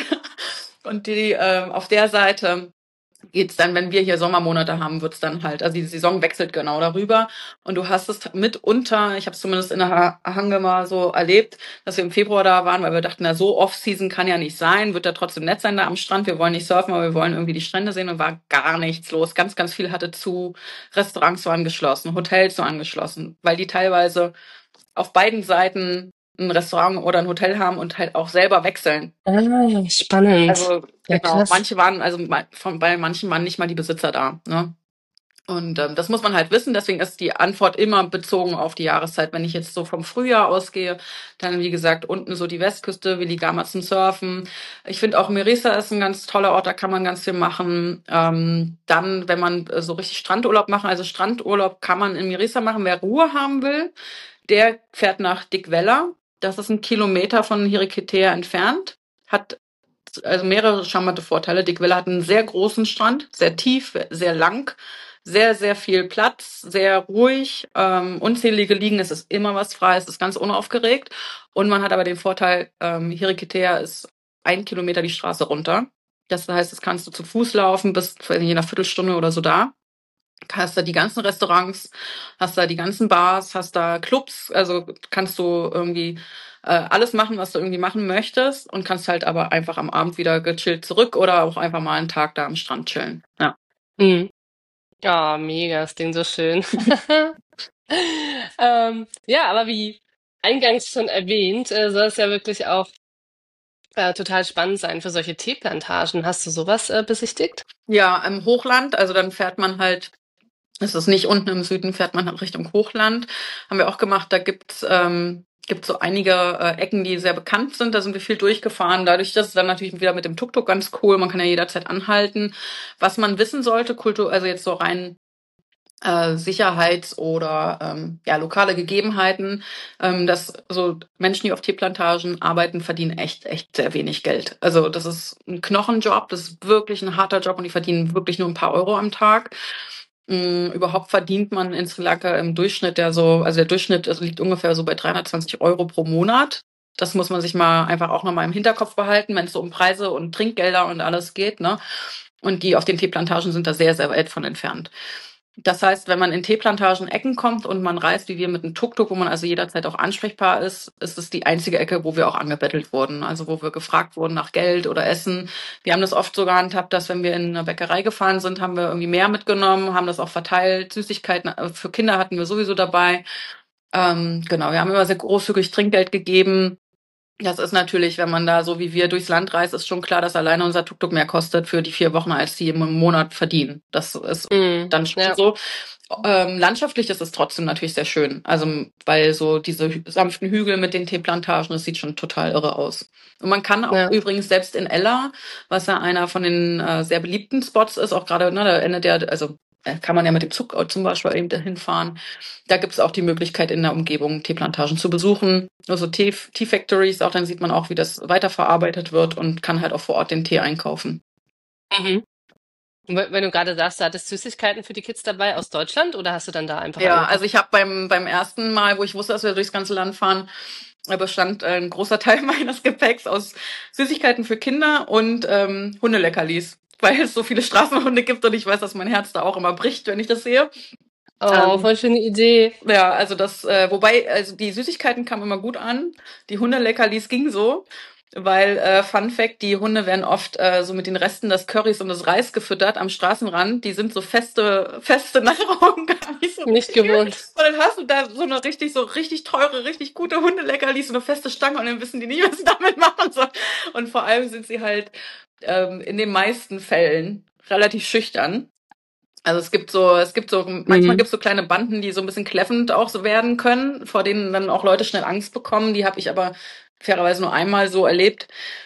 Und die äh, auf der Seite geht's dann, wenn wir hier Sommermonate haben, wird's dann halt, also die Saison wechselt genau darüber. Und du hast es mitunter, ich habe es zumindest in der Ahangama so erlebt, dass wir im Februar da waren, weil wir dachten, na so Off-Season kann ja nicht sein, wird da trotzdem nett sein da am Strand. Wir wollen nicht surfen, aber wir wollen irgendwie die Strände sehen und war gar nichts los. Ganz, ganz viel hatte zu, Restaurants waren geschlossen, Hotels waren geschlossen, weil die teilweise auf beiden Seiten ein Restaurant oder ein Hotel haben und halt auch selber wechseln. ah, spannend. Also Ja, genau, krass. manche waren, also ma- von, bei manchen waren nicht mal die Besitzer da. Ne? Und ähm, das muss man halt wissen, deswegen ist die Antwort immer bezogen auf die Jahreszeit. Wenn ich jetzt so vom Frühjahr ausgehe, dann wie gesagt unten so die Westküste, Weligama zum Surfen. Ich finde auch Mirisa ist ein ganz toller Ort, da kann man ganz viel machen. Ähm, dann, wenn man äh, so richtig Strandurlaub machen, also Strandurlaub kann man in Mirisa machen, wer Ruhe haben will, der fährt nach Dikwella. Das ist ein Kilometer von Hirikitea entfernt, hat also mehrere charmante Vorteile. Dikwella hat einen sehr großen Strand, sehr tief, sehr lang, sehr, sehr viel Platz, sehr ruhig, ähm, unzählige Liegen, es ist immer was frei, es ist ganz unaufgeregt. Und man hat aber den Vorteil, ähm, Hirikitea ist ein Kilometer die Straße runter. Das heißt, das kannst du zu Fuß laufen, bist in einer Viertelstunde oder so da. Hast da die ganzen Restaurants, hast da die ganzen Bars, hast da Clubs, also kannst du irgendwie äh, alles machen, was du irgendwie machen möchtest und kannst halt aber einfach am Abend wieder gechillt zurück oder auch einfach mal einen Tag da am Strand chillen. Ja. Mhm. Oh, mega, das klingt so schön. Ähm, ja, aber wie eingangs schon erwähnt, äh, soll es ja wirklich auch äh, total spannend sein für solche Teeplantagen. Hast du sowas äh, besichtigt? Ja, im Hochland, also dann fährt man halt, es ist nicht unten im Süden, fährt man halt Richtung Hochland. Haben wir auch gemacht, da gibt's ähm, gibt so einige äh, Ecken, die sehr bekannt sind. Da sind wir viel durchgefahren. Dadurch, dass es dann natürlich wieder mit dem Tuk-Tuk ganz cool. Man kann ja jederzeit anhalten. Was man wissen sollte, Kultur, also jetzt so rein äh, Sicherheits- oder ähm, ja lokale Gegebenheiten, ähm, dass so Menschen, die auf Teeplantagen arbeiten, verdienen echt, echt sehr wenig Geld. Also das ist ein Knochenjob, das ist wirklich ein harter Job und die verdienen wirklich nur ein paar Euro am Tag. Ähm, überhaupt verdient man in Sri Lanka im Durchschnitt ja so, also der Durchschnitt also liegt ungefähr so bei dreihundertzwanzig Euro pro Monat. Das muss man sich mal einfach auch nochmal im Hinterkopf behalten, wenn es so um Preise und Trinkgelder und alles geht, ne? Und die auf den Teeplantagen sind da sehr, sehr weit von entfernt. Das heißt, wenn man in Teeplantagen Ecken kommt und man reist, wie wir mit einem Tuk-Tuk, wo man also jederzeit auch ansprechbar ist, ist es die einzige Ecke, wo wir auch angebettelt wurden. Also wo wir gefragt wurden nach Geld oder Essen. Wir haben das oft so gehandhabt, dass wenn wir in eine Bäckerei gefahren sind, haben wir irgendwie mehr mitgenommen, haben das auch verteilt. Süßigkeiten für Kinder hatten wir sowieso dabei. Ähm, genau, wir haben immer sehr großzügig Trinkgeld gegeben. Das ist natürlich, wenn man da so wie wir durchs Land reist, ist schon klar, dass alleine unser Tuk-Tuk mehr kostet für die vier Wochen, als die im Monat verdienen. Das ist Mhm. dann schon Ja. so. Ähm, landschaftlich ist es trotzdem natürlich sehr schön. Also, weil so diese hü- sanften Hügel mit den Teeplantagen, das sieht schon total irre aus. Und man kann auch Ja. übrigens selbst in Ella, was ja einer von den äh, sehr beliebten Spots ist, auch gerade, ne, da endet der, also äh, kann man ja mit dem Zug zum Beispiel eben dahin fahren. Da gibt es auch die Möglichkeit, in der Umgebung Teeplantagen zu besuchen. Also Tee, Tea Factories, auch dann sieht man auch, wie das weiterverarbeitet wird und kann halt auch vor Ort den Tee einkaufen. Mhm. Und we- wenn du gerade sagst, du hattest Süßigkeiten für die Kids dabei aus Deutschland oder hast du dann da einfach Ja, eingekauft? also ich habe beim beim ersten Mal, wo ich wusste, dass wir durchs ganze Land fahren, äh, bestand ein großer Teil meines Gepäcks aus Süßigkeiten für Kinder und ähm, Hundeleckerlis, weil es so viele Straßenhunde gibt und ich weiß, dass mein Herz da auch immer bricht, wenn ich das sehe. Oh, Ähm, voll schöne Idee. ja, also das, äh, wobei, also die Süßigkeiten kamen immer gut an, die Hundeleckerlis ging so, weil, äh, Fun Fact, die Hunde werden oft äh, so mit den Resten des Currys und des Reis gefüttert am Straßenrand. Die sind so feste, feste Nahrung, gar nicht so Nicht richtige. Und gewohnt. dann hast du da so eine richtig, so richtig teure, richtig gute Hundeleckerlis, so eine feste Stange und dann wissen die nicht, was sie damit machen sollen. Und vor allem sind sie halt ähm, in den meisten Fällen relativ schüchtern. Also es gibt so, es gibt so, manchmal Mhm. gibt es so kleine Banden, die so ein bisschen kläffend auch so werden können, vor denen dann auch Leute schnell Angst bekommen. Die habe ich aber fairerweise nur einmal so erlebt.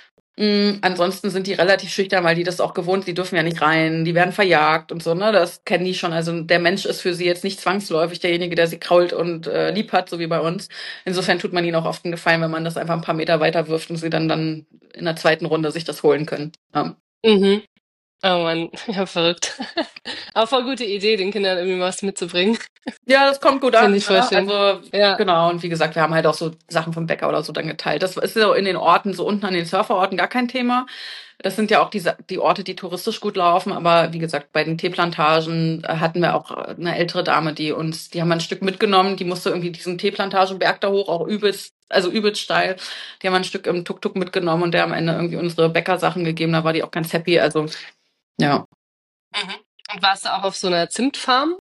Mm, ansonsten sind die relativ schüchtern, weil die das auch gewohnt, die dürfen ja nicht rein, die werden verjagt und so, ne? Das kennen die schon. Also der Mensch ist für sie jetzt nicht zwangsläufig derjenige, der sie krault und äh, lieb hat, so wie bei uns. Insofern tut man ihnen auch oft einen Gefallen, wenn man das einfach ein paar Meter weiter wirft und sie dann dann in der zweiten Runde sich das holen können. Ja. Mhm. Oh Mann, ja, verrückt. Aber voll gute Idee, den Kindern irgendwie was mitzubringen. Ja, das kommt gut Finde an, ich voll ne? schön. Also, Ja. genau. Und wie gesagt, wir haben halt auch so Sachen vom Bäcker oder so dann geteilt. Das ist so in den Orten, so unten an den Surferorten gar kein Thema. Das sind ja auch die, Sa- die Orte, die touristisch gut laufen. Aber wie gesagt, bei den Teeplantagen äh, hatten wir auch äh, eine ältere Dame, die uns, die haben wir ein Stück mitgenommen. Die musste irgendwie diesen Teeplantagenberg da hoch, auch übelst, also übelst steil. Die haben wir ein Stück im Tuk-Tuk mitgenommen und der am Ende irgendwie unsere Bäckersachen gegeben. Da war die auch ganz happy. Also, ja. Mhm. Und warst du auch auf so einer Zimtfarm?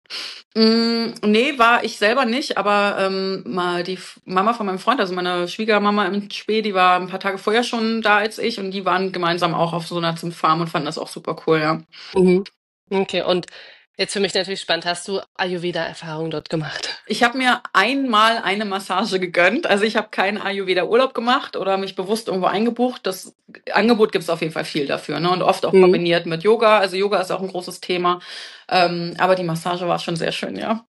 Mm, nee, war ich selber nicht, aber ähm, mal die F- Mama von meinem Freund, also meine Schwiegermama im Spee, die war ein paar Tage vorher schon da als ich und die waren gemeinsam auch auf so einer zum Farm und fanden das auch super cool, ja. Mhm. Okay, und jetzt für mich natürlich spannend, hast du Ayurveda-Erfahrung dort gemacht? Ich habe mir einmal eine Massage gegönnt, also ich habe keinen Ayurveda-Urlaub gemacht oder mich bewusst irgendwo eingebucht. Das Angebot gibt es auf jeden Fall viel dafür, ne? Und oft auch Mhm. kombiniert mit Yoga. Also Yoga ist auch ein großes Thema, ähm, aber die Massage war schon sehr schön, ja.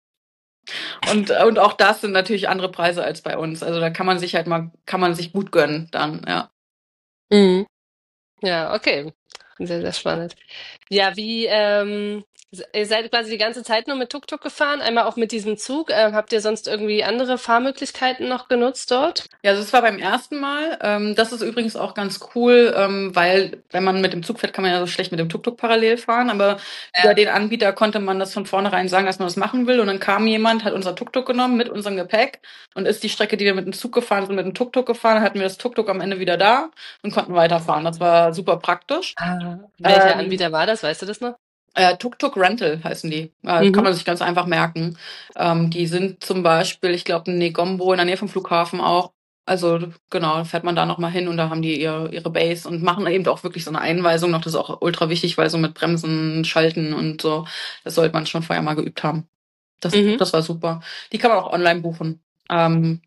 Und, und auch das sind natürlich andere Preise als bei uns. Also da kann man sich halt mal, kann man sich gut gönnen dann, ja. Mhm. Ja, okay. Sehr, sehr spannend. Ja, wie, ähm, Ihr seid quasi die ganze Zeit nur mit Tuk-Tuk gefahren, einmal auch mit diesem Zug. Ähm, habt ihr sonst irgendwie andere Fahrmöglichkeiten noch genutzt dort? Ja, also es war beim ersten Mal. Ähm, das ist übrigens auch ganz cool, ähm, weil wenn man mit dem Zug fährt, kann man ja so schlecht mit dem Tuk-Tuk parallel fahren. Aber über Ja. den Anbieter konnte man das von vornherein sagen, dass man das machen will. Und dann kam jemand, hat unser Tuk-Tuk genommen mit unserem Gepäck und ist die Strecke, die wir mit dem Zug gefahren sind, mit dem Tuk-Tuk gefahren. Dann hatten wir das Tuk-Tuk am Ende wieder da und konnten weiterfahren. Das war super praktisch. Ah, welcher Ähm, Anbieter war das? Weißt du das noch? Äh, Tuk-Tuk Rental heißen die. Äh, kann Mhm. man sich ganz einfach merken. Ähm, die sind zum Beispiel, ich glaube, in Negombo in der Nähe vom Flughafen auch. Also genau, fährt man da nochmal hin und da haben die ihre, ihre Base und machen eben auch wirklich so eine Einweisung noch. Das ist auch ultra wichtig, weil so mit Bremsen, Schalten und so, das sollte man schon vorher mal geübt haben. Das, Mhm. das war super. Die kann man auch online buchen. Ähm,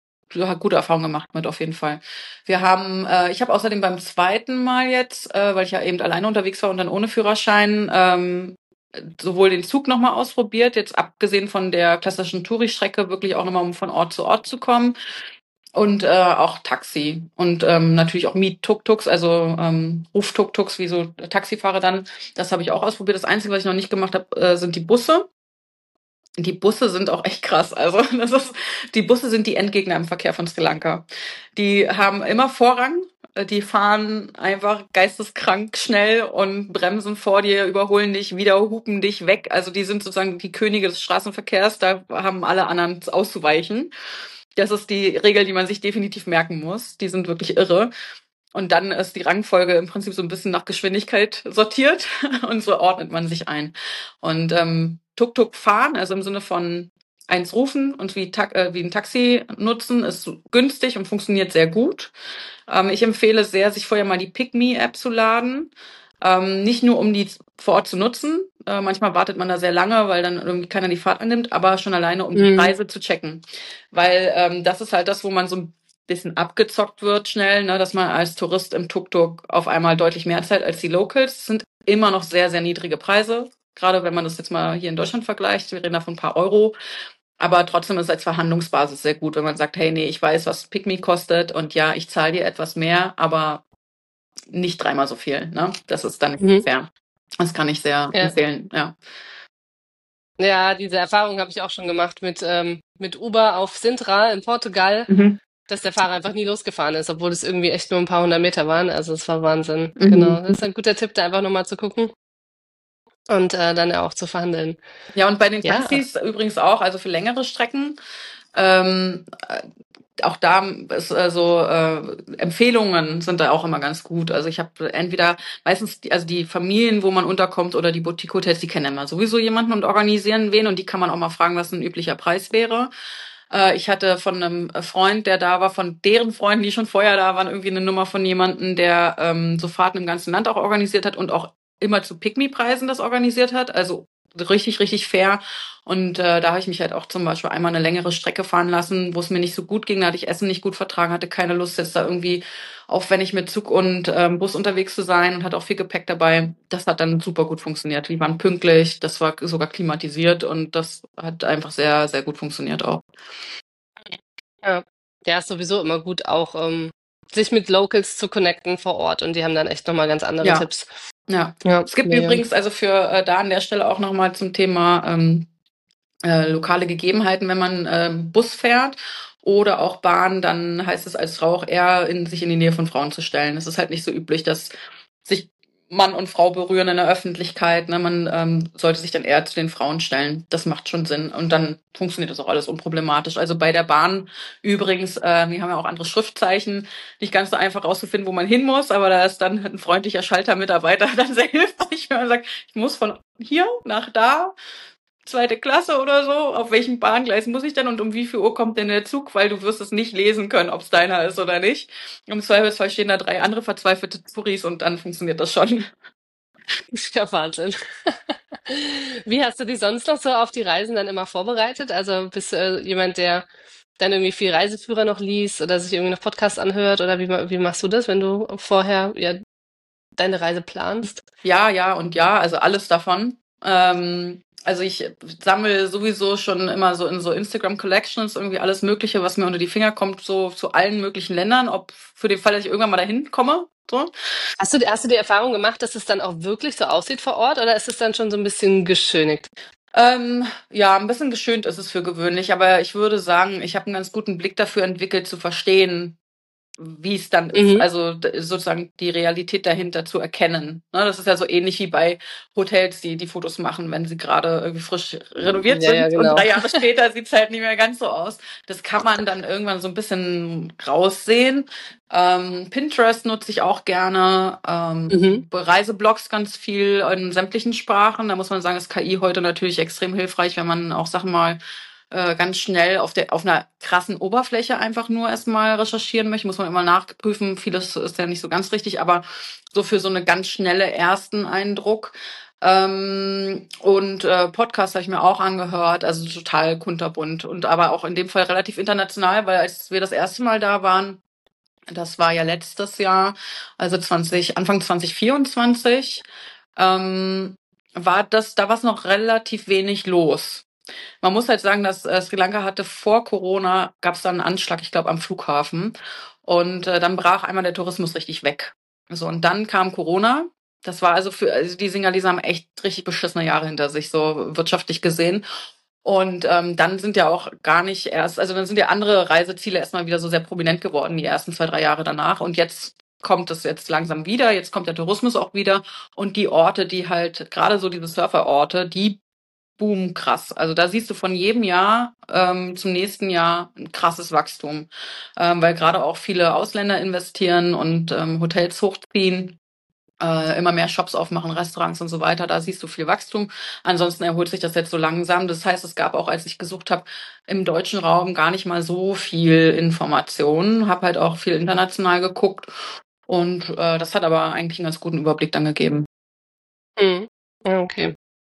hat gute Erfahrungen gemacht mit auf jeden Fall. Wir haben, äh, ich habe außerdem beim zweiten Mal jetzt, äh, weil ich ja eben alleine unterwegs war und dann ohne Führerschein, ähm, sowohl den Zug nochmal ausprobiert, jetzt abgesehen von der klassischen Touri-Strecke, wirklich auch nochmal, um von Ort zu Ort zu kommen. Und äh, auch Taxi und ähm, natürlich auch Miet-Tuk-Tuks, also ähm, Ruf-Tuk-Tuks, wie so Taxifahrer dann. Das habe ich auch ausprobiert. Das Einzige, was ich noch nicht gemacht habe, äh, sind die Busse. Die Busse sind auch echt krass. Also das ist, die Busse sind die Endgegner im Verkehr von Sri Lanka. Die haben immer Vorrang. Die fahren einfach geisteskrank schnell und bremsen vor dir, überholen dich, wieder hupen dich weg. Also die sind sozusagen die Könige des Straßenverkehrs. Da haben alle anderen auszuweichen. Das ist die Regel, die man sich definitiv merken muss. Die sind wirklich irre. Und dann ist die Rangfolge im Prinzip so ein bisschen nach Geschwindigkeit sortiert und so ordnet man sich ein. Und ähm, Tuk-Tuk fahren, also im Sinne von eins rufen und wie, Ta äh, wie ein Taxi nutzen, ist günstig und funktioniert sehr gut. Ähm, ich empfehle sehr, sich vorher mal die Pick-Me-App zu laden. Ähm, nicht nur, um die vor Ort zu nutzen. Äh, manchmal wartet man da sehr lange, weil dann irgendwie keiner die Fahrt annimmt, aber schon alleine, um die Mhm. Preise zu checken. Weil ähm, das ist halt das, wo man so ein bisschen abgezockt wird schnell, ne, dass man als Tourist im Tuk-Tuk auf einmal deutlich mehr zahlt als die Locals. Das sind immer noch sehr, sehr niedrige Preise. Gerade wenn man das jetzt mal hier in Deutschland vergleicht. Wir reden da von ein paar Euro. Aber trotzdem ist es als Verhandlungsbasis sehr gut, wenn man sagt, hey, nee, ich weiß, was Pick Me kostet und ja, ich zahle dir etwas mehr, aber nicht dreimal so viel. Ne? Das ist dann nicht Mhm. fair. Das kann ich sehr Ja. empfehlen, ja. Ja, diese Erfahrung habe ich auch schon gemacht mit, ähm, mit Uber auf Sintra in Portugal, Mhm. dass der Fahrer einfach nie losgefahren ist, obwohl es irgendwie echt nur ein paar hundert Meter waren. Also es war Wahnsinn. Mhm. Genau. Das ist ein guter Tipp, da einfach nochmal zu gucken und äh, dann ja auch zu verhandeln. Ja, und bei den Ja. Taxis übrigens auch, also für längere Strecken. Ähm, äh, auch da ist also äh, Empfehlungen sind da auch immer ganz gut. Also ich habe entweder meistens die, also die Familien, wo man unterkommt oder die Boutique-Hotels, die kennen immer sowieso jemanden und organisieren wen und die kann man auch mal fragen, was ein üblicher Preis wäre. Äh, ich hatte von einem Freund, der da war, von deren Freunden, die schon vorher da waren, irgendwie eine Nummer von jemandem, der ähm, so Fahrten im ganzen Land auch organisiert hat und auch immer zu Pick-Me-Preisen das organisiert hat. Also richtig, richtig fair. Und äh, da habe ich mich halt auch zum Beispiel einmal eine längere Strecke fahren lassen, wo es mir nicht so gut ging. Da hatte ich Essen nicht gut vertragen, hatte keine Lust, jetzt da irgendwie aufwendig mit Zug und ähm, Bus unterwegs zu sein und hatte auch viel Gepäck dabei. Das hat dann super gut funktioniert. Die waren pünktlich, das war sogar klimatisiert und das hat einfach sehr, sehr gut funktioniert auch. Ja, ja, ist sowieso immer gut, auch ähm, sich mit Locals zu connecten vor Ort und die haben dann echt nochmal ganz andere Ja. Tipps. Ja. Ja, Es gibt mega. übrigens also für äh, da an der Stelle auch nochmal zum Thema ähm, äh, lokale Gegebenheiten, wenn man äh, Bus fährt oder auch Bahn, dann heißt es als Frau auch eher, in, sich in die Nähe von Frauen zu stellen. Es ist halt nicht so üblich, dass sich Mann und Frau berühren in der Öffentlichkeit. Ne? Man ähm, sollte sich dann eher zu den Frauen stellen. Das macht schon Sinn. Und dann funktioniert das auch alles unproblematisch. Also bei der Bahn übrigens, äh, wir haben ja auch andere Schriftzeichen, nicht ganz so einfach rauszufinden, wo man hin muss, aber da ist dann ein freundlicher Schaltermitarbeiter dann sehr hilfreich, wenn man sagt, ich muss von hier nach da, zweite Klasse oder so, auf welchem Bahngleis muss ich denn und um wie viel Uhr kommt denn der Zug, weil du wirst es nicht lesen können, ob es deiner ist oder nicht. Im Zweifelsfall stehen da drei andere verzweifelte Touris und dann funktioniert das schon. Ja, Wahnsinn. Wie hast du dich sonst noch so auf die Reisen dann immer vorbereitet? Also bist du äh, jemand, der dann irgendwie viel Reiseführer noch liest oder sich irgendwie noch Podcasts anhört oder wie, ma- wie machst du das, wenn du vorher ja deine Reise planst? Ja, ja und ja, also alles davon. Ähm, also ich sammle sowieso schon immer so in so Instagram Collections irgendwie alles Mögliche, was mir unter die Finger kommt, so zu allen möglichen Ländern, ob für den Fall, dass ich irgendwann mal dahin komme. So. Hast du, hast du die Erfahrung gemacht, dass es dann auch wirklich so aussieht vor Ort oder ist es dann schon so ein bisschen geschönigt? Ähm, ja, ein bisschen geschönt ist es für gewöhnlich, aber ich würde sagen, ich habe einen ganz guten Blick dafür entwickelt, zu verstehen, wie es dann ist, Mhm. also d- sozusagen die Realität dahinter zu erkennen. Ne, das ist ja so ähnlich wie bei Hotels, die die Fotos machen, wenn sie gerade irgendwie frisch renoviert Ja, ja, sind und genau. drei Jahre später sieht's halt nicht mehr ganz so aus. Das kann man dann irgendwann so ein bisschen raussehen. Ähm, Pinterest nutze ich auch gerne. Ähm, Mhm. Reiseblogs ganz viel in sämtlichen Sprachen. Da muss man sagen, ist K I heute natürlich extrem hilfreich, wenn man auch Sachen mal äh, ganz schnell auf der auf einer krassen Oberfläche einfach nur erstmal recherchieren möchte, muss man immer nachprüfen. Vieles ist ja nicht so ganz richtig, aber so für so eine ganz schnelle ersten Eindruck. Ähm, und äh, Podcast habe ich mir auch angehört, also total kunterbunt und aber auch in dem Fall relativ international, weil als wir das erste Mal da waren, das war ja letztes Jahr, also zwanzig, Anfang zwanzig vierundzwanzig, ähm, war das, da war es noch relativ wenig los. Man muss halt sagen, dass äh, Sri Lanka hatte vor Corona, gab es dann einen Anschlag, ich glaube, am Flughafen. Und äh, dann brach einmal der Tourismus richtig weg. So, und dann kam Corona. Das war also für, also die Singalese haben echt richtig beschissene Jahre hinter sich, so wirtschaftlich gesehen. Und ähm, dann sind ja auch gar nicht erst, also dann sind ja andere Reiseziele erstmal wieder so sehr prominent geworden, die ersten zwei, drei Jahre danach. Und jetzt kommt es jetzt langsam wieder, jetzt kommt der Tourismus auch wieder. Und die Orte, die halt, gerade so diese Surferorte, die boom, krass. Also da siehst du von jedem Jahr ähm, zum nächsten Jahr ein krasses Wachstum, ähm, weil gerade auch viele Ausländer investieren und ähm, Hotels hochziehen, äh, immer mehr Shops aufmachen, Restaurants und so weiter. Da siehst du viel Wachstum. Ansonsten erholt sich das jetzt so langsam. Das heißt, es gab auch, als ich gesucht habe, im deutschen Raum gar nicht mal so viel Information. Habe halt auch viel international geguckt und äh, das hat aber eigentlich einen ganz guten Überblick dann gegeben. Mhm. Ja, okay.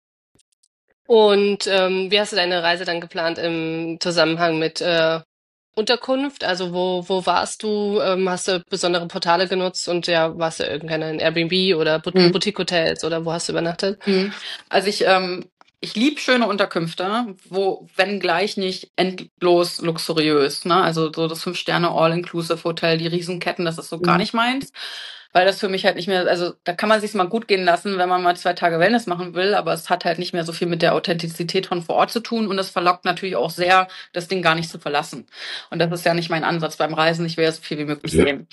Und ähm, wie hast du deine Reise dann geplant im Zusammenhang mit äh, Unterkunft? Also wo, wo warst du? Ähm, hast du besondere Portale genutzt und ja, warst du irgendeiner in Airbnb oder But- Hm. Boutique-Hotels oder wo hast du übernachtet? Hm. Also ich, ähm, ich lieb schöne Unterkünfte, wo, wenn gleich nicht endlos luxuriös, ne? Also so das Fünf-Sterne All-Inclusive-Hotel, die Riesenketten, das ist so gar Mhm. nicht meins. Weil das für mich halt nicht mehr, also da kann man sich's mal gut gehen lassen, wenn man mal zwei Tage Wellness machen will, aber es hat halt nicht mehr so viel mit der Authentizität von vor Ort zu tun und es verlockt natürlich auch sehr, das Ding gar nicht zu verlassen. Und das ist ja nicht mein Ansatz beim Reisen, ich will ja so viel wie möglich sehen.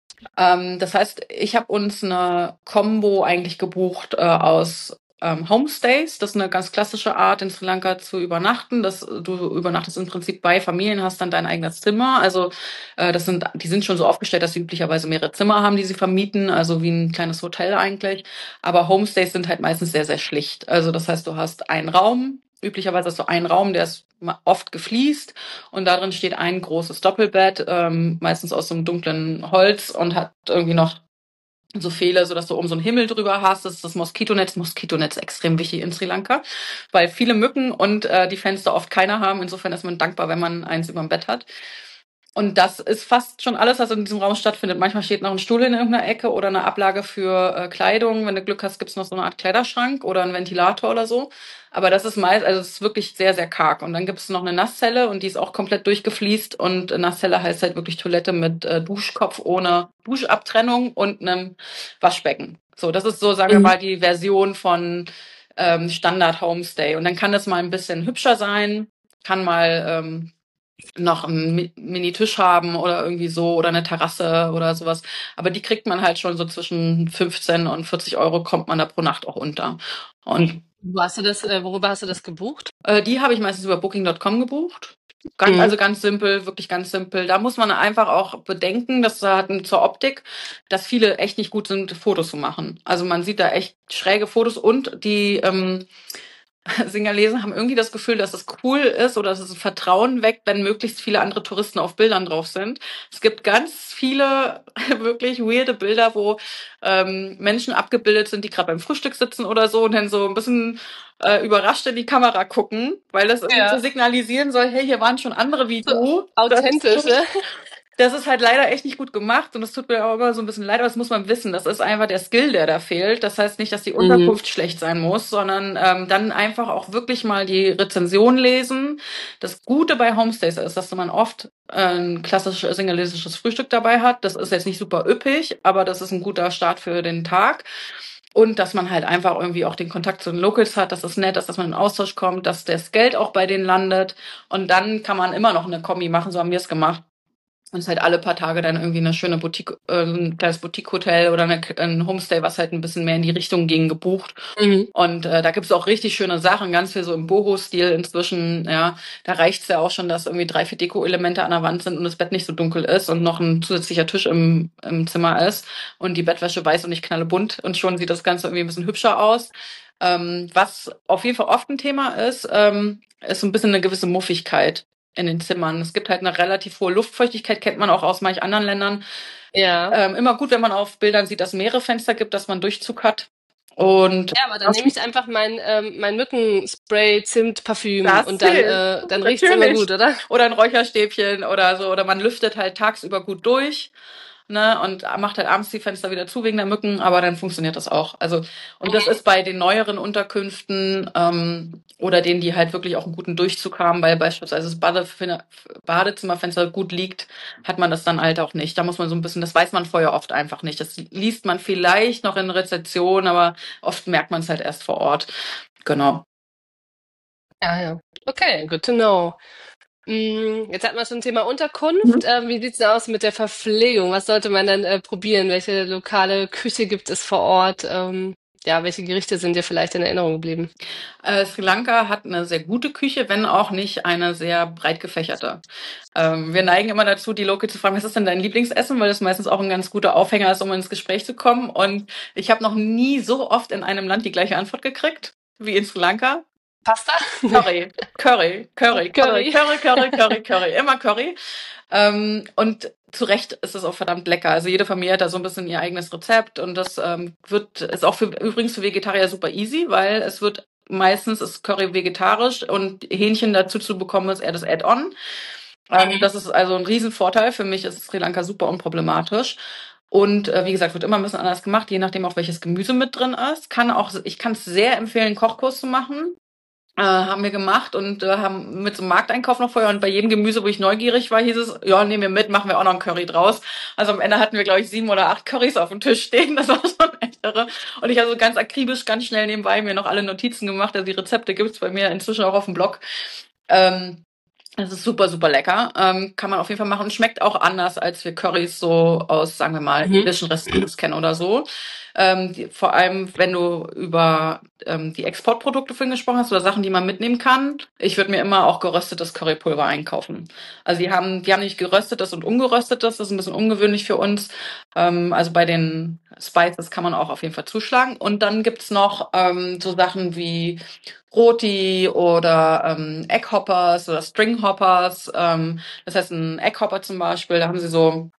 Ähm, das heißt, ich habe uns eine Combo eigentlich gebucht äh, aus ähm, Homestays. Das ist eine ganz klassische Art, in Sri Lanka zu übernachten. Das, du übernachtest im Prinzip bei Familien, hast dann dein eigenes Zimmer. Also äh, das sind, die sind schon so aufgestellt, dass sie üblicherweise mehrere Zimmer haben, die sie vermieten, also wie ein kleines Hotel eigentlich. Aber Homestays sind halt meistens sehr, sehr schlicht. Also das heißt, du hast einen Raum. Üblicherweise hast du einen Raum, der ist oft gefliest und darin steht ein großes Doppelbett, ähm, meistens aus so einem dunklen Holz und hat irgendwie noch so Fehler, so dass du oben so einen Himmel drüber hast. Das ist das Moskitonetz. Moskitonetz ist extrem wichtig in Sri Lanka, weil viele Mücken und äh, die Fenster oft keiner haben. Insofern ist man dankbar, wenn man eins über dem Bett hat. Und das ist fast schon alles, was in diesem Raum stattfindet. Manchmal steht noch ein Stuhl in irgendeiner Ecke oder eine Ablage für äh, Kleidung. Wenn du Glück hast, gibt's noch so eine Art Kleiderschrank oder einen Ventilator oder so. Aber das ist meist, also es ist wirklich sehr, sehr karg. Und dann gibt's noch eine Nasszelle und die ist auch komplett durchgefliest. Und Nasszelle heißt halt wirklich Toilette mit äh, Duschkopf ohne Duschabtrennung und einem Waschbecken. So, das ist so, sagen wir Mhm. mal, die Version von ähm, Standard Homestay. Und dann kann das mal ein bisschen hübscher sein, kann mal ähm, noch einen Mi- Mini-Tisch haben oder irgendwie so oder eine Terrasse oder sowas. Aber die kriegt man halt schon so zwischen fünfzehn und vierzig Euro kommt man da pro Nacht auch unter. Und Wo hast du das, äh, worüber hast du das gebucht? äh, die habe ich meistens über Booking Punkt com gebucht. Ganz, Mhm. also ganz simpel, wirklich ganz simpel. Da muss man einfach auch bedenken, dass da hatten zur Optik, dass viele echt nicht gut sind, Fotos zu machen. Also man sieht da echt schräge Fotos und die ähm, Singalesen haben irgendwie das Gefühl, dass es cool ist oder dass es ein Vertrauen weckt, wenn möglichst viele andere Touristen auf Bildern drauf sind. Es gibt ganz viele wirklich weirde Bilder, wo ähm, Menschen abgebildet sind, die gerade beim Frühstück sitzen oder so und dann so ein bisschen äh, überrascht in die Kamera gucken, weil das irgendwie so Ja, signalisieren soll, hey, hier waren schon andere wie so du. Das ist authentisch, so ne? Das ist halt leider echt nicht gut gemacht und es tut mir auch immer so ein bisschen leid, aber das muss man wissen. Das ist einfach der Skill, der da fehlt. Das heißt nicht, dass die Unterkunft mhm. schlecht sein muss, sondern ähm, dann einfach auch wirklich mal die Rezension lesen. Das Gute bei Homestays ist, dass man oft ein klassisches singalesisches Frühstück dabei hat. Das ist jetzt nicht super üppig, aber das ist ein guter Start für den Tag. Und dass man halt einfach irgendwie auch den Kontakt zu den Locals hat, dass es nett ist, dass man in Austausch kommt, dass das Geld auch bei denen landet. Und dann kann man immer noch eine Kombi machen, so haben wir es gemacht. Und es halt alle paar Tage dann irgendwie eine schöne Boutique, äh, ein kleines Boutique-Hotel oder eine, ein Homestay, was halt ein bisschen mehr in die Richtung ging, gebucht. Mhm. Und äh, da gibt's auch richtig schöne Sachen, ganz viel so im Boho-Stil inzwischen. Ja, da reicht's ja auch schon, dass irgendwie drei, vier Deko-Elemente an der Wand sind und das Bett nicht so dunkel ist und noch ein zusätzlicher Tisch im, im Zimmer ist und die Bettwäsche weiß und nicht knallebunt und schon sieht das Ganze irgendwie ein bisschen hübscher aus. Ähm, was auf jeden Fall oft ein Thema ist, ähm, ist so ein bisschen eine gewisse Muffigkeit in den Zimmern. Es gibt halt eine relativ hohe Luftfeuchtigkeit, kennt man auch aus manch anderen Ländern. Ja. Ähm, immer gut, wenn man auf Bildern sieht, dass mehrere Fenster gibt, dass man Durchzug hat. Und ja, aber dann nehme ich einfach mein, ähm, mein Mückenspray, Zimt, Parfüm und dann, äh, dann riecht's immer gut, oder? Oder ein Räucherstäbchen oder so. Oder man lüftet halt tagsüber gut durch. Ne, und macht halt abends die Fenster wieder zu wegen der Mücken, aber dann funktioniert das auch. Also, und das ist bei den neueren Unterkünften ähm, oder denen, die halt wirklich auch einen guten Durchzug haben, weil beispielsweise das Bade Badezimmerfenster gut liegt, hat man das dann halt auch nicht. Da muss man so ein bisschen, das weiß man vorher oft einfach nicht. Das liest man vielleicht noch in Rezeption, aber oft merkt man es halt erst vor Ort. Genau. Ja, ja. Okay, good to know. Jetzt hat man schon Thema Unterkunft. Mhm. Ähm, wie sieht's denn aus mit der Verpflegung? Was sollte man dann äh, probieren? Welche lokale Küche gibt es vor Ort? Ähm, ja, welche Gerichte sind dir vielleicht in Erinnerung geblieben? Äh, Sri Lanka hat eine sehr gute Küche, wenn auch nicht eine sehr breit gefächerte. Ähm, wir neigen immer dazu, die Locals zu fragen, was ist denn dein Lieblingsessen? Weil das meistens auch ein ganz guter Aufhänger ist, um ins Gespräch zu kommen. Und ich habe noch nie so oft in einem Land die gleiche Antwort gekriegt wie in Sri Lanka. Pasta? Curry, Curry, Curry, Curry, Curry, Curry, Curry, Curry, immer Curry. Ähm, und zu Recht ist es auch verdammt lecker. Also jede Familie hat da so ein bisschen ihr eigenes Rezept und das ähm, wird ist auch für übrigens für Vegetarier super easy, weil es wird meistens ist Curry vegetarisch und Hähnchen dazu zu bekommen ist eher das Add-on. Ähm, das ist also ein Riesenvorteil. Für mich ist Sri Lanka super unproblematisch. Und äh, wie gesagt, wird immer ein bisschen anders gemacht, je nachdem auch welches Gemüse mit drin ist. Kann auch, ich kann es sehr empfehlen, einen Kochkurs zu machen. Äh, haben wir gemacht und äh, haben mit so einem Markteinkauf noch vorher und bei jedem Gemüse, wo ich neugierig war, hieß es, ja, nehmen wir mit, machen wir auch noch einen Curry draus. Also am Ende hatten wir, glaube ich, sieben oder acht Currys auf dem Tisch stehen, das war schon echt irre. Und ich habe so ganz akribisch, ganz schnell nebenbei mir noch alle Notizen gemacht, also die Rezepte gibt's bei mir inzwischen auch auf dem Blog. Ähm, Das ist super, super lecker. Ähm, kann man auf jeden Fall machen und schmeckt auch anders, als wir Currys so aus, sagen wir mal, indischen mhm. Restaurants kennen oder so. Ähm, die, vor allem, wenn du über ähm, die Exportprodukte vorhin gesprochen hast oder Sachen, die man mitnehmen kann. Ich würde mir immer auch geröstetes Currypulver einkaufen. Also die haben, die haben nicht geröstetes und ungeröstetes. Das ist ein bisschen ungewöhnlich für uns. Ähm, also bei den Spices kann man auch auf jeden Fall zuschlagen. Und dann gibt's noch ähm, so Sachen wie Roti oder ähm, Egghoppers oder Stringhoppers. Ähm, das heißt, ein Egghopper zum Beispiel, da haben sie so,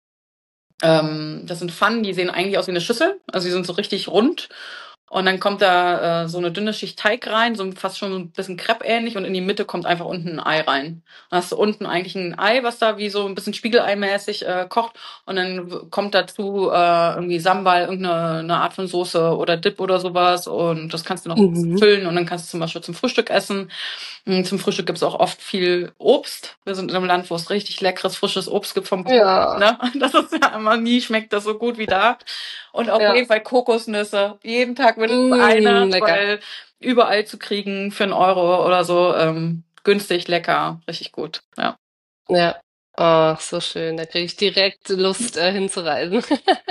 ähm, das sind Pfannen, die sehen eigentlich aus wie eine Schüssel. Also die sind so richtig rund. Und dann kommt da äh, so eine dünne Schicht Teig rein, so fast schon ein bisschen Crepe-ähnlich und in die Mitte kommt einfach unten ein Ei rein. Dann hast du unten eigentlich ein Ei, was da wie so ein bisschen Spiegeleimäßig äh, kocht und dann kommt dazu äh, irgendwie Sambal, irgendeine eine Art von Soße oder Dip oder sowas und das kannst du noch mhm. füllen und dann kannst du zum Beispiel zum Frühstück essen. Und zum Frühstück gibt's auch oft viel Obst. Wir sind in einem Land, wo es richtig leckeres, frisches Obst gibt vom ja. ne? Das ist ja immer, nie schmeckt das so gut wie da. Und auf ja. jeden Fall Kokosnüsse. Jeden Tag mindestens mm, eine, lecker. Weil überall zu kriegen für einen Euro oder so. Ähm, günstig, lecker, richtig gut. Ja. Ja. Oh, so schön. Da kriege ich direkt Lust, äh, hinzureisen.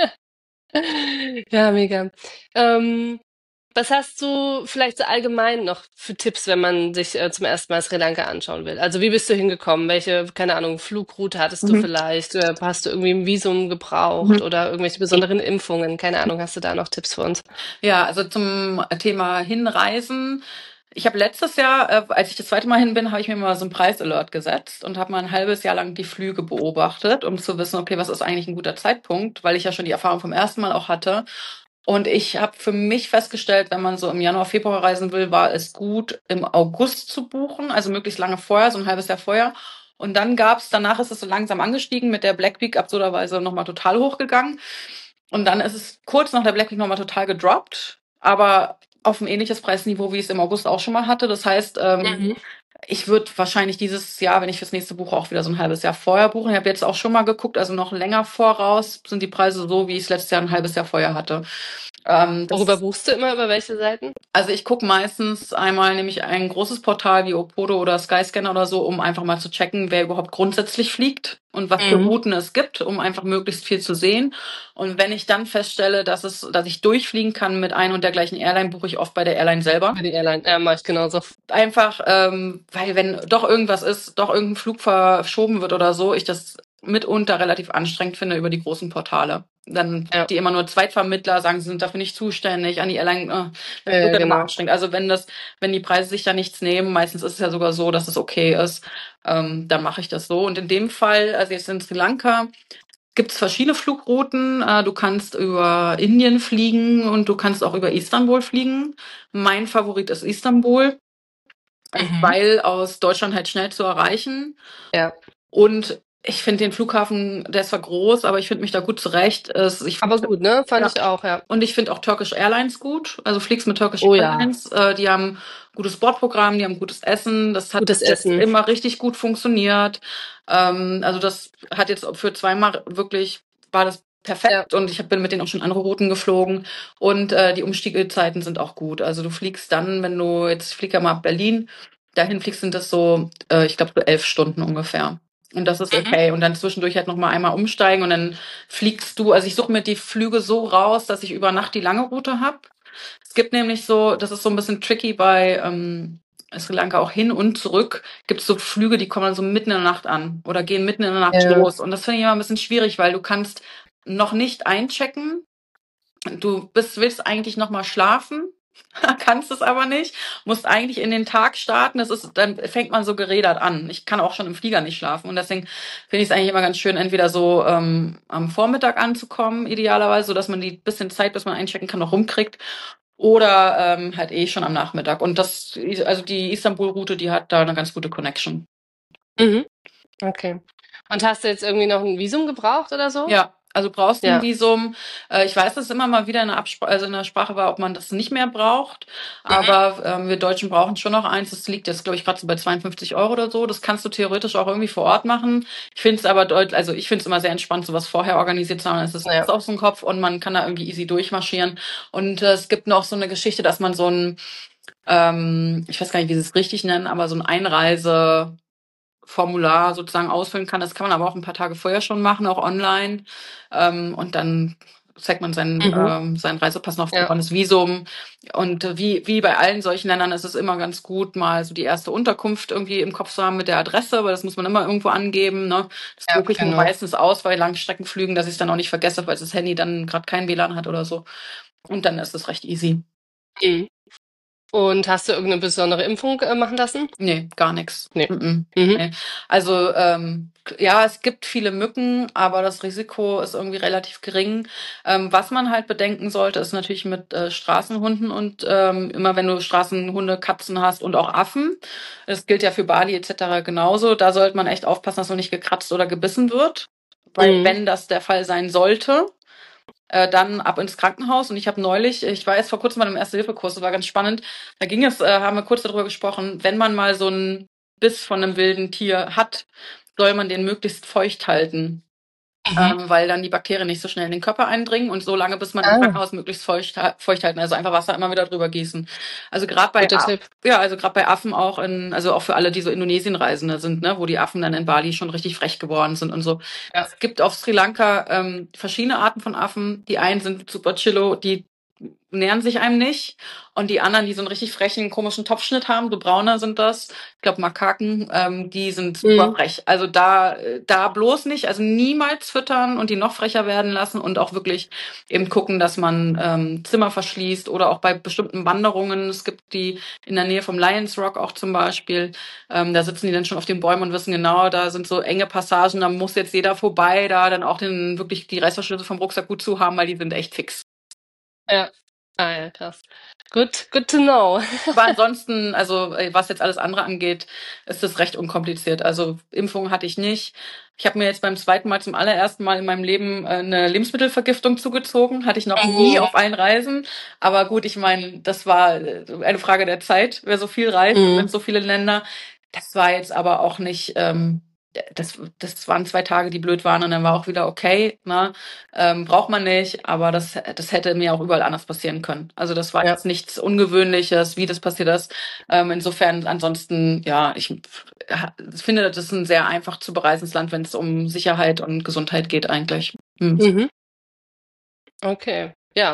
Ja, mega. Ähm, was hast du vielleicht so allgemein noch für Tipps, wenn man sich äh, zum ersten Mal Sri Lanka anschauen will? Also wie bist du hingekommen? Welche, keine Ahnung, Flugroute hattest du mhm. vielleicht? Oder hast du irgendwie ein Visum gebraucht mhm. oder irgendwelche besonderen Impfungen? Keine Ahnung, hast du da noch Tipps für uns? Ja, also zum Thema Hinreisen. Ich habe letztes Jahr, äh, als ich das zweite Mal hin bin, habe ich mir mal so einen Preisalert gesetzt und habe mal ein halbes Jahr lang die Flüge beobachtet, um zu wissen, okay, was ist eigentlich ein guter Zeitpunkt, weil ich ja schon die Erfahrung vom ersten Mal auch hatte. Und ich habe für mich festgestellt, wenn man so im Januar, Februar reisen will, war es gut, im August zu buchen, also möglichst lange vorher, so ein halbes Jahr vorher. Und dann gab's, danach ist es so langsam angestiegen, mit der Black Week absurderweise nochmal total hochgegangen. Und dann ist es kurz nach der Black Week nochmal total gedroppt, aber auf ein ähnliches Preisniveau, wie ich es im August auch schon mal hatte. Das heißt, ähm, Mhm. ich würde wahrscheinlich dieses Jahr, wenn ich fürs nächste Buch auch wieder so ein halbes Jahr vorher buchen. Ich habe jetzt auch schon mal geguckt, also noch länger voraus sind die Preise so, wie ich es letztes Jahr ein halbes Jahr vorher hatte. Ähm, das Worüber buchst du immer? Über welche Seiten? Also ich gucke meistens einmal nämlich ein großes Portal wie Opodo oder Skyscanner oder so, um einfach mal zu checken, wer überhaupt grundsätzlich fliegt und was für Mhm. Routen es gibt, um einfach möglichst viel zu sehen. Und wenn ich dann feststelle, dass es, dass ich durchfliegen kann mit ein und der gleichen Airline, buche ich oft bei der Airline selber. Bei die Airline, ja, mach ich genauso. Einfach, ähm, weil wenn doch irgendwas ist, doch irgendein Flug verschoben wird oder so, ich das mitunter relativ anstrengend finde über die großen Portale. Dann Ja. die immer nur Zweitvermittler sagen, sie sind dafür nicht zuständig, an die Airline, äh, das Ja, wird dann immer genau. anstrengend. Also wenn das, wenn die Preise sich da nichts nehmen, meistens ist es ja sogar so, dass es okay ist, ähm, dann mache ich das so. Und in dem Fall, also jetzt in Sri Lanka, gibt es verschiedene Flugrouten. Äh, du kannst über Indien fliegen und du kannst auch über Istanbul fliegen. Mein Favorit ist Istanbul, Mhm. weil aus Deutschland halt schnell zu erreichen. Ja. Und ich finde den Flughafen, der ist zwar groß, aber ich finde mich da gut zurecht. Es- Ich Aber find, gut, ne? Fand ja. ich auch, ja. Und ich finde auch Turkish Airlines gut. Also fliegst mit Turkish Oh ja. Airlines. Äh, die haben gutes Bordprogramm, die haben gutes Essen. Das hat Gutes bis jetzt Essen. immer richtig gut funktioniert. Ähm, also das hat jetzt für zweimal wirklich, war das perfekt. Und ich hab, bin mit denen auch schon andere Routen geflogen. Und äh, die Umstiegezeiten sind auch gut. Also du fliegst dann, wenn du, jetzt ich flieg ja mal ab Berlin, dahin fliegst, sind das so, äh, ich glaube, so elf Stunden ungefähr. Und das ist Mhm. okay. Und dann zwischendurch halt nochmal einmal umsteigen und dann fliegst du, also ich suche mir die Flüge so raus, dass ich über Nacht die lange Route hab. Es gibt nämlich so, das ist so ein bisschen tricky bei ähm, Sri Lanka auch hin und zurück, gibt es so Flüge, die kommen dann so mitten in der Nacht an oder gehen mitten in der Nacht Ja. los. Und das finde ich immer ein bisschen schwierig, weil du kannst noch nicht einchecken. Du bist, willst eigentlich nochmal schlafen, kannst es aber nicht, musst eigentlich in den Tag starten. Das ist, dann fängt man so gerädert an. Ich kann auch schon im Flieger nicht schlafen und deswegen finde ich es eigentlich immer ganz schön, entweder so ähm, am Vormittag anzukommen, idealerweise, so dass man die bisschen Zeit, bis man einchecken kann, noch rumkriegt. Oder ähm, halt eh schon am Nachmittag. Und das, also die Istanbul-Route, die hat da eine ganz gute Connection. Mhm. Okay. Und hast du jetzt irgendwie noch ein Visum gebraucht oder so? Ja, also brauchst du ein Ja. Visum. Äh, ich weiß, dass es immer mal wieder in der, Abspr also in der Sprache war, ob man das nicht mehr braucht. Mhm. Aber ähm, wir Deutschen brauchen schon noch eins. Das liegt jetzt, glaube ich, gerade so bei zweiundfünfzig Euro oder so. Das kannst du theoretisch auch irgendwie vor Ort machen. Ich finde es aber deutlich, also ich finde es immer sehr entspannt, sowas vorher organisiert zu haben. Es ist Ja. auf so dem Kopf und man kann da irgendwie easy durchmarschieren. Und äh, es gibt noch so eine Geschichte, dass man so ein, ähm, ich weiß gar nicht, wie sie es richtig nennen, aber so ein Einreise Formular sozusagen ausfüllen kann. Das kann man aber auch ein paar Tage vorher schon machen, auch online. Ähm, und dann zeigt man seinen, Mhm. ähm, seinen Reisepass noch Ja. vor, das Visum. Und äh, wie, wie bei allen solchen Ländern ist es immer ganz gut, mal so die erste Unterkunft irgendwie im Kopf zu haben mit der Adresse, weil das muss man immer irgendwo angeben. Ne? Das Ja, drucke ich mir genau. meistens aus bei Langstreckenflügen, dass ich es dann auch nicht vergesse, weil das Handy dann gerade kein W L A N hat oder so. Und dann ist es recht easy. Mhm. Und hast du irgendeine besondere Impfung äh, machen lassen? Nee, gar nichts. Nee. Mhm. Mhm. Nee. Also ähm, ja, es gibt viele Mücken, aber das Risiko ist irgendwie relativ gering. Ähm, was man halt bedenken sollte, ist natürlich mit äh, Straßenhunden und ähm, immer wenn du Straßenhunde, Katzen hast und auch Affen. Das gilt ja für Bali et cetera genauso. Da sollte man echt aufpassen, dass man nicht gekratzt oder gebissen wird. Weil Mhm. wenn das der Fall sein sollte, äh, dann ab ins Krankenhaus. Und ich habe neulich, ich war jetzt vor kurzem bei einem Erste-Hilfe-Kurs, das war ganz spannend. Da ging es, äh, haben wir kurz darüber gesprochen, wenn man mal so einen Biss von einem wilden Tier hat, soll man den möglichst feucht halten. Mhm. Ähm, weil dann die Bakterien nicht so schnell in den Körper eindringen und so lange, bis man im Ah. Krankenhaus möglichst feucht, feucht halten, also einfach Wasser immer wieder drüber gießen. Also gerade bei Guter A- Tipp. ja, also gerade bei Affen auch in, also auch für alle, die so Indonesien-Reisende sind, ne, wo die Affen dann in Bali schon richtig frech geworden sind und so. Ja. Es gibt auf Sri Lanka ähm, verschiedene Arten von Affen. Die einen sind super chillo, die nähern sich einem nicht. Und die anderen, die so einen richtig frechen, komischen Topfschnitt haben, so braune sind das, ich glaube Makaken, ähm, die sind super Mhm. frech. Also da, da bloß nicht, also niemals füttern und die noch frecher werden lassen und auch wirklich eben gucken, dass man ähm, Zimmer verschließt oder auch bei bestimmten Wanderungen. Es gibt die in der Nähe vom Lions Rock auch zum Beispiel. Ähm, da sitzen die dann schon auf den Bäumen und wissen genau, da sind so enge Passagen, da muss jetzt jeder vorbei, da dann auch den wirklich die Reißverschlüsse vom Rucksack gut zu haben, weil die sind echt fix. Ja. Ah ja, krass. Good, good to know. Aber ansonsten, also äh, was jetzt alles andere angeht, ist es recht unkompliziert. Also Impfung hatte ich nicht. Ich habe mir jetzt beim zweiten Mal zum allerersten Mal in meinem Leben äh, eine Lebensmittelvergiftung zugezogen. Hatte ich noch nie Mhm. auf allen Reisen. Aber gut, ich meine, das war äh, eine Frage der Zeit, wer so viel reist und Mhm. in so viele Länder. Das war jetzt aber auch nicht, ähm, das, das waren zwei Tage, die blöd waren und dann war auch wieder okay. Ne? Ähm, braucht man nicht, aber das, das hätte mir auch überall anders passieren können. Also das war Ja. jetzt nichts Ungewöhnliches, wie das passiert ist. Ähm, insofern, ansonsten, ja, ich ja, finde, das ist ein sehr einfach zu bereisendes Land, wenn es um Sicherheit und Gesundheit geht eigentlich. Hm. Mhm. Okay, ja.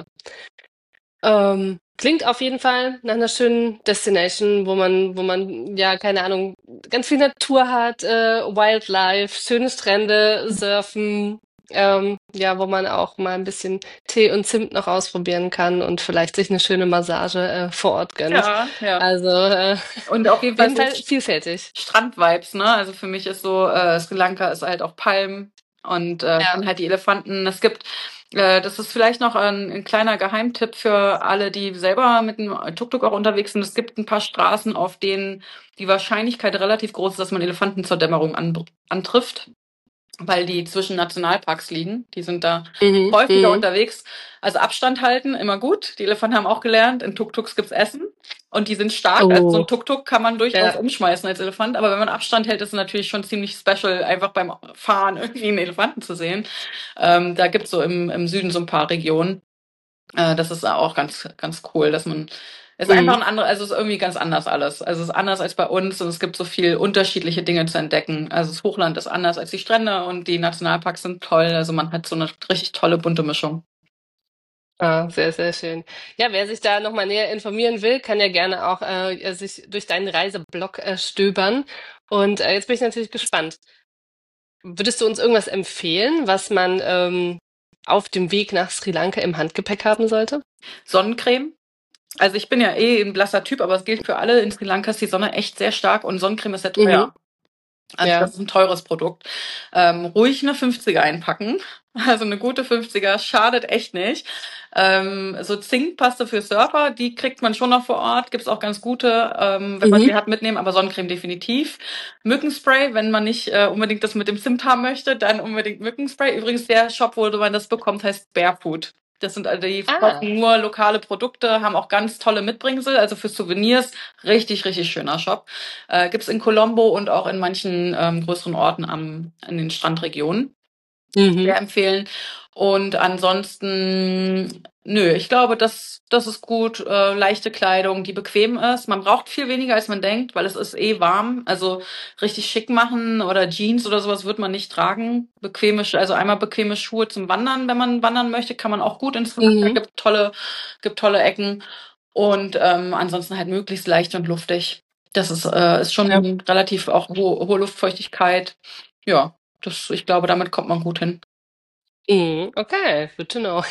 Ähm, klingt auf jeden Fall nach einer schönen Destination, wo man, wo man, ja, keine Ahnung, ganz viel Natur hat, äh, Wildlife, schöne Strände, Surfen, ähm, ja, wo man auch mal ein bisschen Tee und Zimt noch ausprobieren kann und vielleicht sich eine schöne Massage äh, vor Ort gönnt. Ja, ja. Also äh, Und auf jeden auf Fall, jeden so Fall vielfältig. Strandvibes, ne? Also für mich ist so, äh, Sri Lanka ist halt auch Palmen und äh, Ja. dann halt die Elefanten. Es gibt, äh, das ist vielleicht noch ein, ein kleiner Geheimtipp für alle, die selber mit dem Tuk-Tuk auch unterwegs sind. Es gibt ein paar Straßen, auf denen die Wahrscheinlichkeit relativ groß ist, dass man Elefanten zur Dämmerung an, antrifft, weil die zwischen Nationalparks liegen. Die sind da Mhm. häufiger Mhm. unterwegs. Also Abstand halten, immer gut. Die Elefanten haben auch gelernt, in Tuk-Tuks gibt's Essen und die sind stark. Also so Oh, ein Tuk-Tuk kann man durchaus ja. umschmeißen als Elefant, aber wenn man Abstand hält, ist es natürlich schon ziemlich special, einfach beim Fahren irgendwie einen Elefanten zu sehen. Ähm, da gibt's so im, im Süden so ein paar Regionen. Äh, das ist auch ganz, ganz cool, dass man es ist einfach Mhm. ein anderes, also es ist irgendwie ganz anders alles. Also es ist anders als bei uns und es gibt so viel unterschiedliche Dinge zu entdecken. Also das Hochland ist anders als die Strände und die Nationalparks sind toll. Also man hat so eine richtig tolle bunte Mischung. Ah, sehr, sehr schön. Ja, wer sich da nochmal näher informieren will, kann ja gerne auch äh, sich durch deinen Reiseblog äh, stöbern. Und äh, jetzt bin ich natürlich gespannt. Würdest du uns irgendwas empfehlen, was man ähm, auf dem Weg nach Sri Lanka im Handgepäck haben sollte? Sonnencreme. Also ich bin ja eh ein blasser Typ, aber es gilt für alle. In Sri Lanka ist die Sonne echt sehr stark und Sonnencreme ist sehr teuer. Mhm. Also Ja. das ist ein teures Produkt. Ähm, ruhig eine fünfziger einpacken. Also eine gute fünfziger schadet echt nicht. Ähm, so Zinkpaste für Surfer, die kriegt man schon noch vor Ort. Gibt's auch ganz gute, ähm, wenn man Mhm. sie hat, mitnehmen, aber Sonnencreme definitiv. Mückenspray, wenn man nicht äh, unbedingt das mit dem Zimt haben möchte, dann unbedingt Mückenspray. Übrigens, der Shop, wo man das bekommt, heißt Barefoot. Das sind also, die Ah. verkaufen nur lokale Produkte, haben auch ganz tolle Mitbringsel, also für Souvenirs. Richtig, richtig schöner Shop. Äh, gibt's in Colombo und auch in manchen ähm, größeren Orten am, in den Strandregionen. Mhm. Sehr empfehlen. Und ansonsten, nö, ich glaube, das, das ist gut. Äh, leichte Kleidung, die bequem ist. Man braucht viel weniger, als man denkt, weil es ist eh warm. Also richtig schick machen oder Jeans oder sowas wird man nicht tragen. Bequeme, Sch- also einmal bequeme Schuhe zum Wandern, wenn man wandern möchte, kann man auch gut ins Sri Lanka. Mhm. Gibt tolle, gibt tolle Ecken. Und ähm, ansonsten halt möglichst leicht und luftig. Das ist, äh, ist schon Ja. relativ auch ho hohe Luftfeuchtigkeit. Ja, das, ich glaube, damit kommt man gut hin. Mhm. Okay, good to know.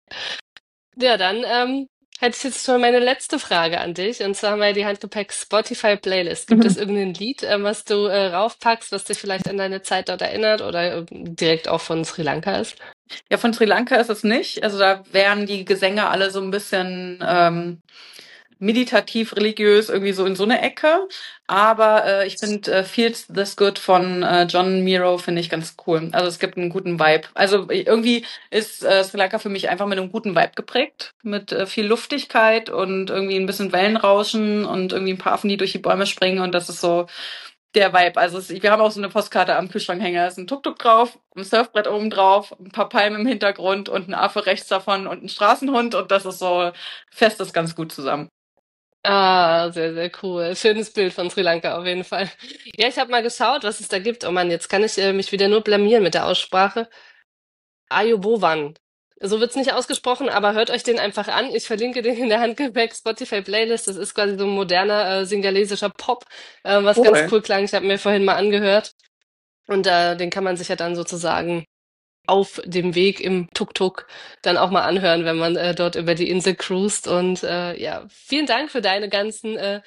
Ja, dann ähm, hätte ich jetzt schon meine letzte Frage an dich. Und zwar haben wir die Handgepäck Spotify Playlist. Gibt es irgendein Lied, äh, was du äh, raufpackst, was dich vielleicht an deine Zeit dort erinnert oder äh, direkt auch von Sri Lanka ist? Ja, von Sri Lanka ist es nicht. Also da wären die Gesänge alle so ein bisschen ähm, meditativ, religiös, irgendwie so in so eine Ecke. Aber äh, ich finde äh, Feels This Good von äh, John Miro finde ich ganz cool. Also es gibt einen guten Vibe. Also irgendwie ist äh, Sri Lanka für mich einfach mit einem guten Vibe geprägt, mit äh, viel Luftigkeit und irgendwie ein bisschen Wellenrauschen und irgendwie ein paar Affen, die durch die Bäume springen und das ist so der Vibe. Also es, wir haben auch so eine Postkarte am Kühlschrank hängen. Da ist ein Tuk-Tuk drauf, ein Surfbrett oben drauf, ein paar Palmen im Hintergrund und ein Affe rechts davon und ein Straßenhund und das ist so, fest ist ganz gut zusammen. Ah, sehr, sehr cool. Schönes Bild von Sri Lanka auf jeden Fall. Ja, ich habe mal geschaut, was es da gibt. Oh Mann, jetzt kann ich äh, mich wieder nur blamieren mit der Aussprache. Ayubowan. So wird's nicht ausgesprochen, aber hört euch den einfach an. Ich verlinke den in der Handgepäck Spotify Playlist. Das ist quasi so ein moderner äh, singalesischer Pop, äh, was ganz Cool. cool klang. Ich habe mir vorhin mal angehört. Und äh, den kann man sich ja dann sozusagen auf dem Weg im Tuk-Tuk dann auch mal anhören, wenn man äh, dort über die Insel cruist. Und äh, ja, vielen Dank für deine ganzen äh,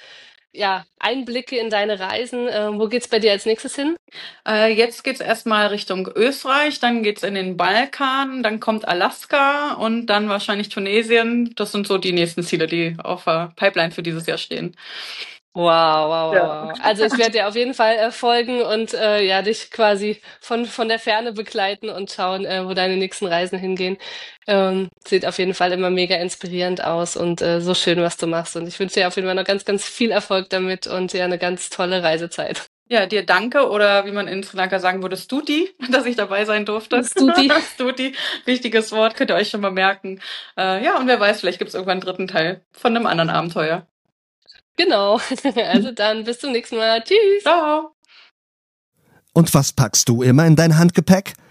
ja, Einblicke in deine Reisen. Äh, wo geht's bei dir als nächstes hin? Äh, jetzt geht's erstmal Richtung Österreich, dann geht's in den Balkan, dann kommt Alaska und dann wahrscheinlich Tunesien. Das sind so die nächsten Ziele, die auf der Pipeline für dieses Jahr stehen. Wow, wow, wow, Ja. wow. Also ich werde dir auf jeden Fall äh, folgen und äh, ja, dich quasi von, von der Ferne begleiten und schauen, äh, wo deine nächsten Reisen hingehen. Ähm, sieht auf jeden Fall immer mega inspirierend aus und äh, so schön, was du machst. Und ich wünsche dir auf jeden Fall noch ganz, ganz viel Erfolg damit und ja, eine ganz tolle Reisezeit. Ja, dir danke oder wie man in Sri Lanka sagen würde, Stuti, dass ich dabei sein durfte. Stuti. Stuti, wichtiges Wort, könnt ihr euch schon mal merken. Äh, ja, und wer weiß, vielleicht gibt's irgendwann einen dritten Teil von einem anderen Abenteuer. Genau. Also dann bis zum nächsten Mal. Tschüss. Ciao! Und was packst du immer in dein Handgepäck?